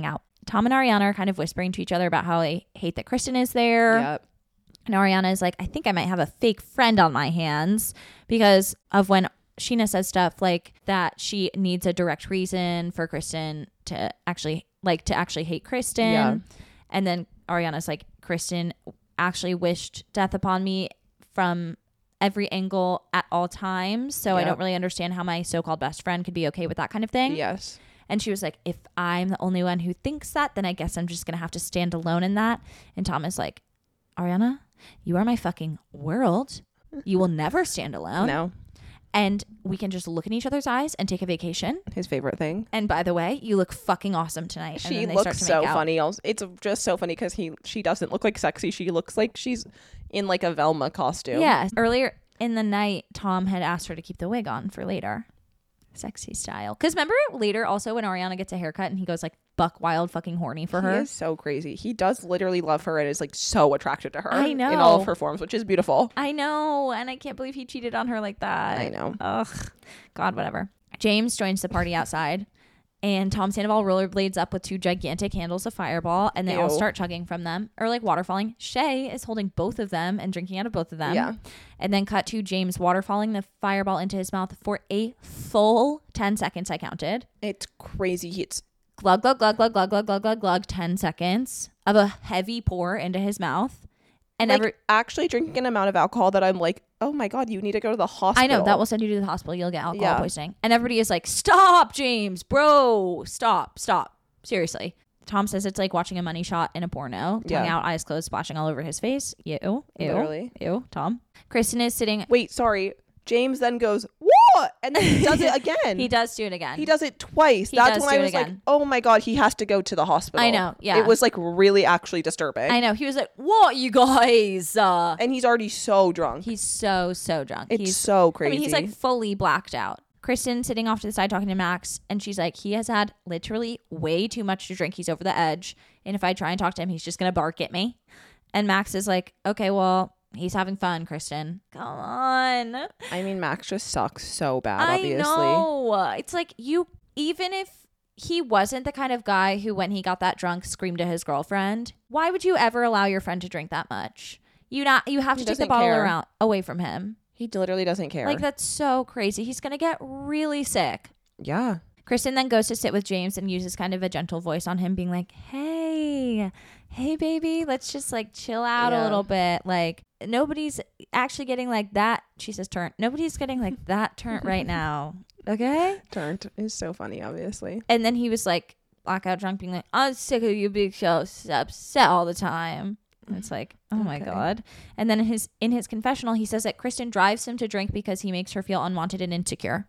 Tom and Ariana are kind of whispering to each other about how they hate that Kristen is there. Yep. And Ariana is like, I think I might have a fake friend on my hands because of when Scheana says stuff like that she needs a direct reason for Kristen to actually like to actually hate Kristen. Yeah. And then Ariana's like, Kristen actually wished death upon me from every angle at all times. So I Yep. don't really understand how my so-called best friend could be okay with that kind of thing. Yes. And she was like, if I'm the only one who thinks that, then I guess I'm just going to have to stand alone in that. And Tom is like, Ariana, you are my fucking world. You will never stand alone. No. And we can just look in each other's eyes and take a vacation. His favorite thing. And by the way, you look fucking awesome tonight. And She then they looks start to so make out. funny. Also, it's just so funny because he she doesn't look like sexy. She looks like she's in like a Velma costume. Yeah. Earlier in the night, Tom had asked her to keep the wig on for later. Sexy style. Because remember later also when Ariana gets a haircut and he goes like buck wild fucking horny for He her. is so crazy. He does literally love her and is like so attracted to her. I know. In all of her forms, which is beautiful. I know. And I can't believe he cheated on her like that. I know. Ugh. God, whatever. James joins the party outside. And Tom Sandoval rollerblades up with two gigantic handles of Fireball, and they all Ew. start chugging from them, or like waterfalling. Shay is holding both of them and drinking out of both of them. Yeah. And then cut to James waterfalling the Fireball into his mouth for a full ten seconds, I counted. It's crazy. It's Glug, glug, glug, glug, glug, glug, glug, glug, glug, ten seconds of a heavy pour into his mouth. And like every, actually drinking an amount of alcohol that I'm like, oh my God, you need to go to the hospital. I know that will send you to the hospital. You'll get alcohol Yeah. poisoning. And everybody is like, stop, James, bro, stop, stop. Seriously. Tom says it's like watching a money shot in a porno. Tongue Yeah. out, eyes closed, splashing all over his face. Ew, ew, Literally. ew, Tom. Kristen is sitting. Wait, sorry. James then goes, what? And then he does it again. He does do it again. He does it twice. He That's does when do I it was like, again. oh my God, he has to go to the hospital. I know, yeah. It was like really actually disturbing. I know. He was like, what, you guys? Uh, And he's already so drunk. he's so, so drunk. It's he's so I crazy. mean, he's like fully blacked out. Kristen sitting off to the side talking to Max, and she's like, he has had literally way too much to drink. He's over the edge. And if I try and talk to him, he's just going to bark at me. And Max is like, okay, well, he's having fun, Kristen. Come on. I mean, Max just sucks so bad, obviously. I know. It's like you, even if he wasn't the kind of guy who, when he got that drunk, screamed at his girlfriend, why would you ever allow your friend to drink that much? You not, you have He to take the doesn't bottle care. around away from him. He literally doesn't care. Like, that's so crazy. He's going to get really sick. yeah. Kristen then goes to sit with James and uses kind of a gentle voice on him, being like, hey, hey, baby, let's just like chill out a Yeah. little bit. Like, nobody's actually getting like that. She says, turn. Nobody's getting like that turn right now. Okay. Turned is so funny, obviously. And then he was like, blackout drunk, being like, I'm sick of you being so upset all the time. And it's like, oh my Okay. God. And then in his in his confessional, he says that Kristen drives him to drink because he makes her feel unwanted and insecure.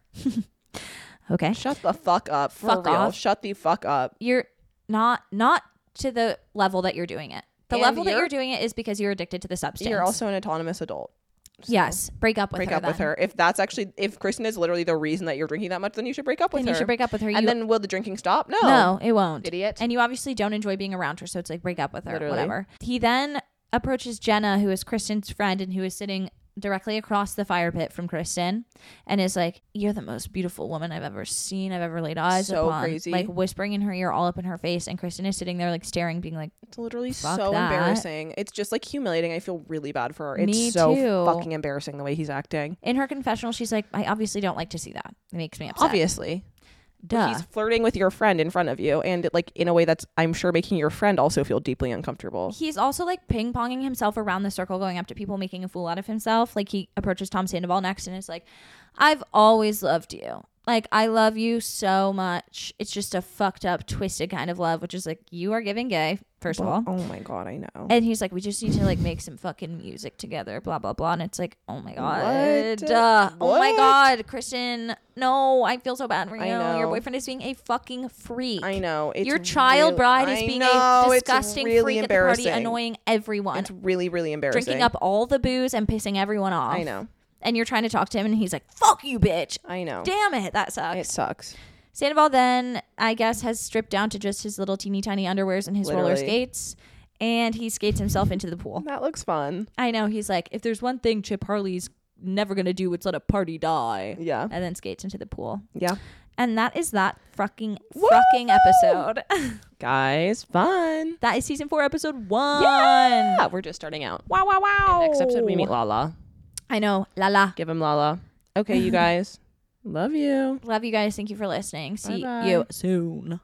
Okay. Shut the fuck up. For Fuck real. off. Shut the fuck up. You're not not to the level that you're doing it. The And level that you're- you're doing it is because you're addicted to the substance. You're also an autonomous adult. So yes. Break up with break her. up with then. her. If that's actually, if Kristen is literally the reason that you're drinking that much, then you should break up with Then her. you should break up with her. And You- then will the drinking stop? No. no, it won't. Idiot. And you obviously don't enjoy being around her, so it's like break up with her, Literally. whatever. He then approaches Jenna, who is Kristen's friend and who is sitting directly across the fire pit from Kristen, and is like, "You're the most beautiful woman I've ever seen. I've ever laid eyes So upon." crazy. Like whispering in her ear, all up in her face, and Kristen is sitting there like staring, being like, It's literally Fuck so that. embarrassing. It's just like humiliating. I feel really bad for her. It's Me so too. fucking embarrassing the way he's acting. in her confessional, she's like, "I obviously don't like to see that. It makes me upset." Obviously. Duh. He's flirting with your friend in front of you, and like in a way that's, I'm sure, making your friend also feel deeply uncomfortable. He's also like ping ponging himself around the circle, going up to people, making a fool out of himself. Like he approaches Tom Sandoval next and is like, "I've always loved you. Like, I love you so much. It's just a fucked up, twisted kind of love," which is like, you are giving gay, first of all. Oh my God, I know. And he's like, "We just need to like make some fucking music together, blah, blah, blah." And it's like, oh my God. What? Uh, oh my What? God, Kristen. No, I feel so bad for you. I know. Your boyfriend is being a fucking freak. I know. It's Your child real- bride is I being know, a it's disgusting really freak at the party, embarrassing. annoying everyone, It's really, really embarrassing. drinking up all the booze and pissing everyone off. I know. And you're trying to talk to him, and he's like, "Fuck you, bitch." I know. Damn it, that sucks. It sucks. Sandoval then, I guess, has stripped down to just his little teeny tiny underwears and his roller Literally. skates, and he skates himself into the pool. That looks fun. I know. He's like, "If there's one thing Chip Harley's never gonna do, it's let a party die." Yeah. And then skates into the pool. Yeah. And that is that fucking fucking episode. Guys, fun. That is season four, episode one. Yeah, we're just starting out. Wow, wow, wow. In next episode, we meet Lala. I know. Lala. Give him Lala. Okay, you guys. Love you. Love you guys. Thank you for listening. See Bye-bye. you soon.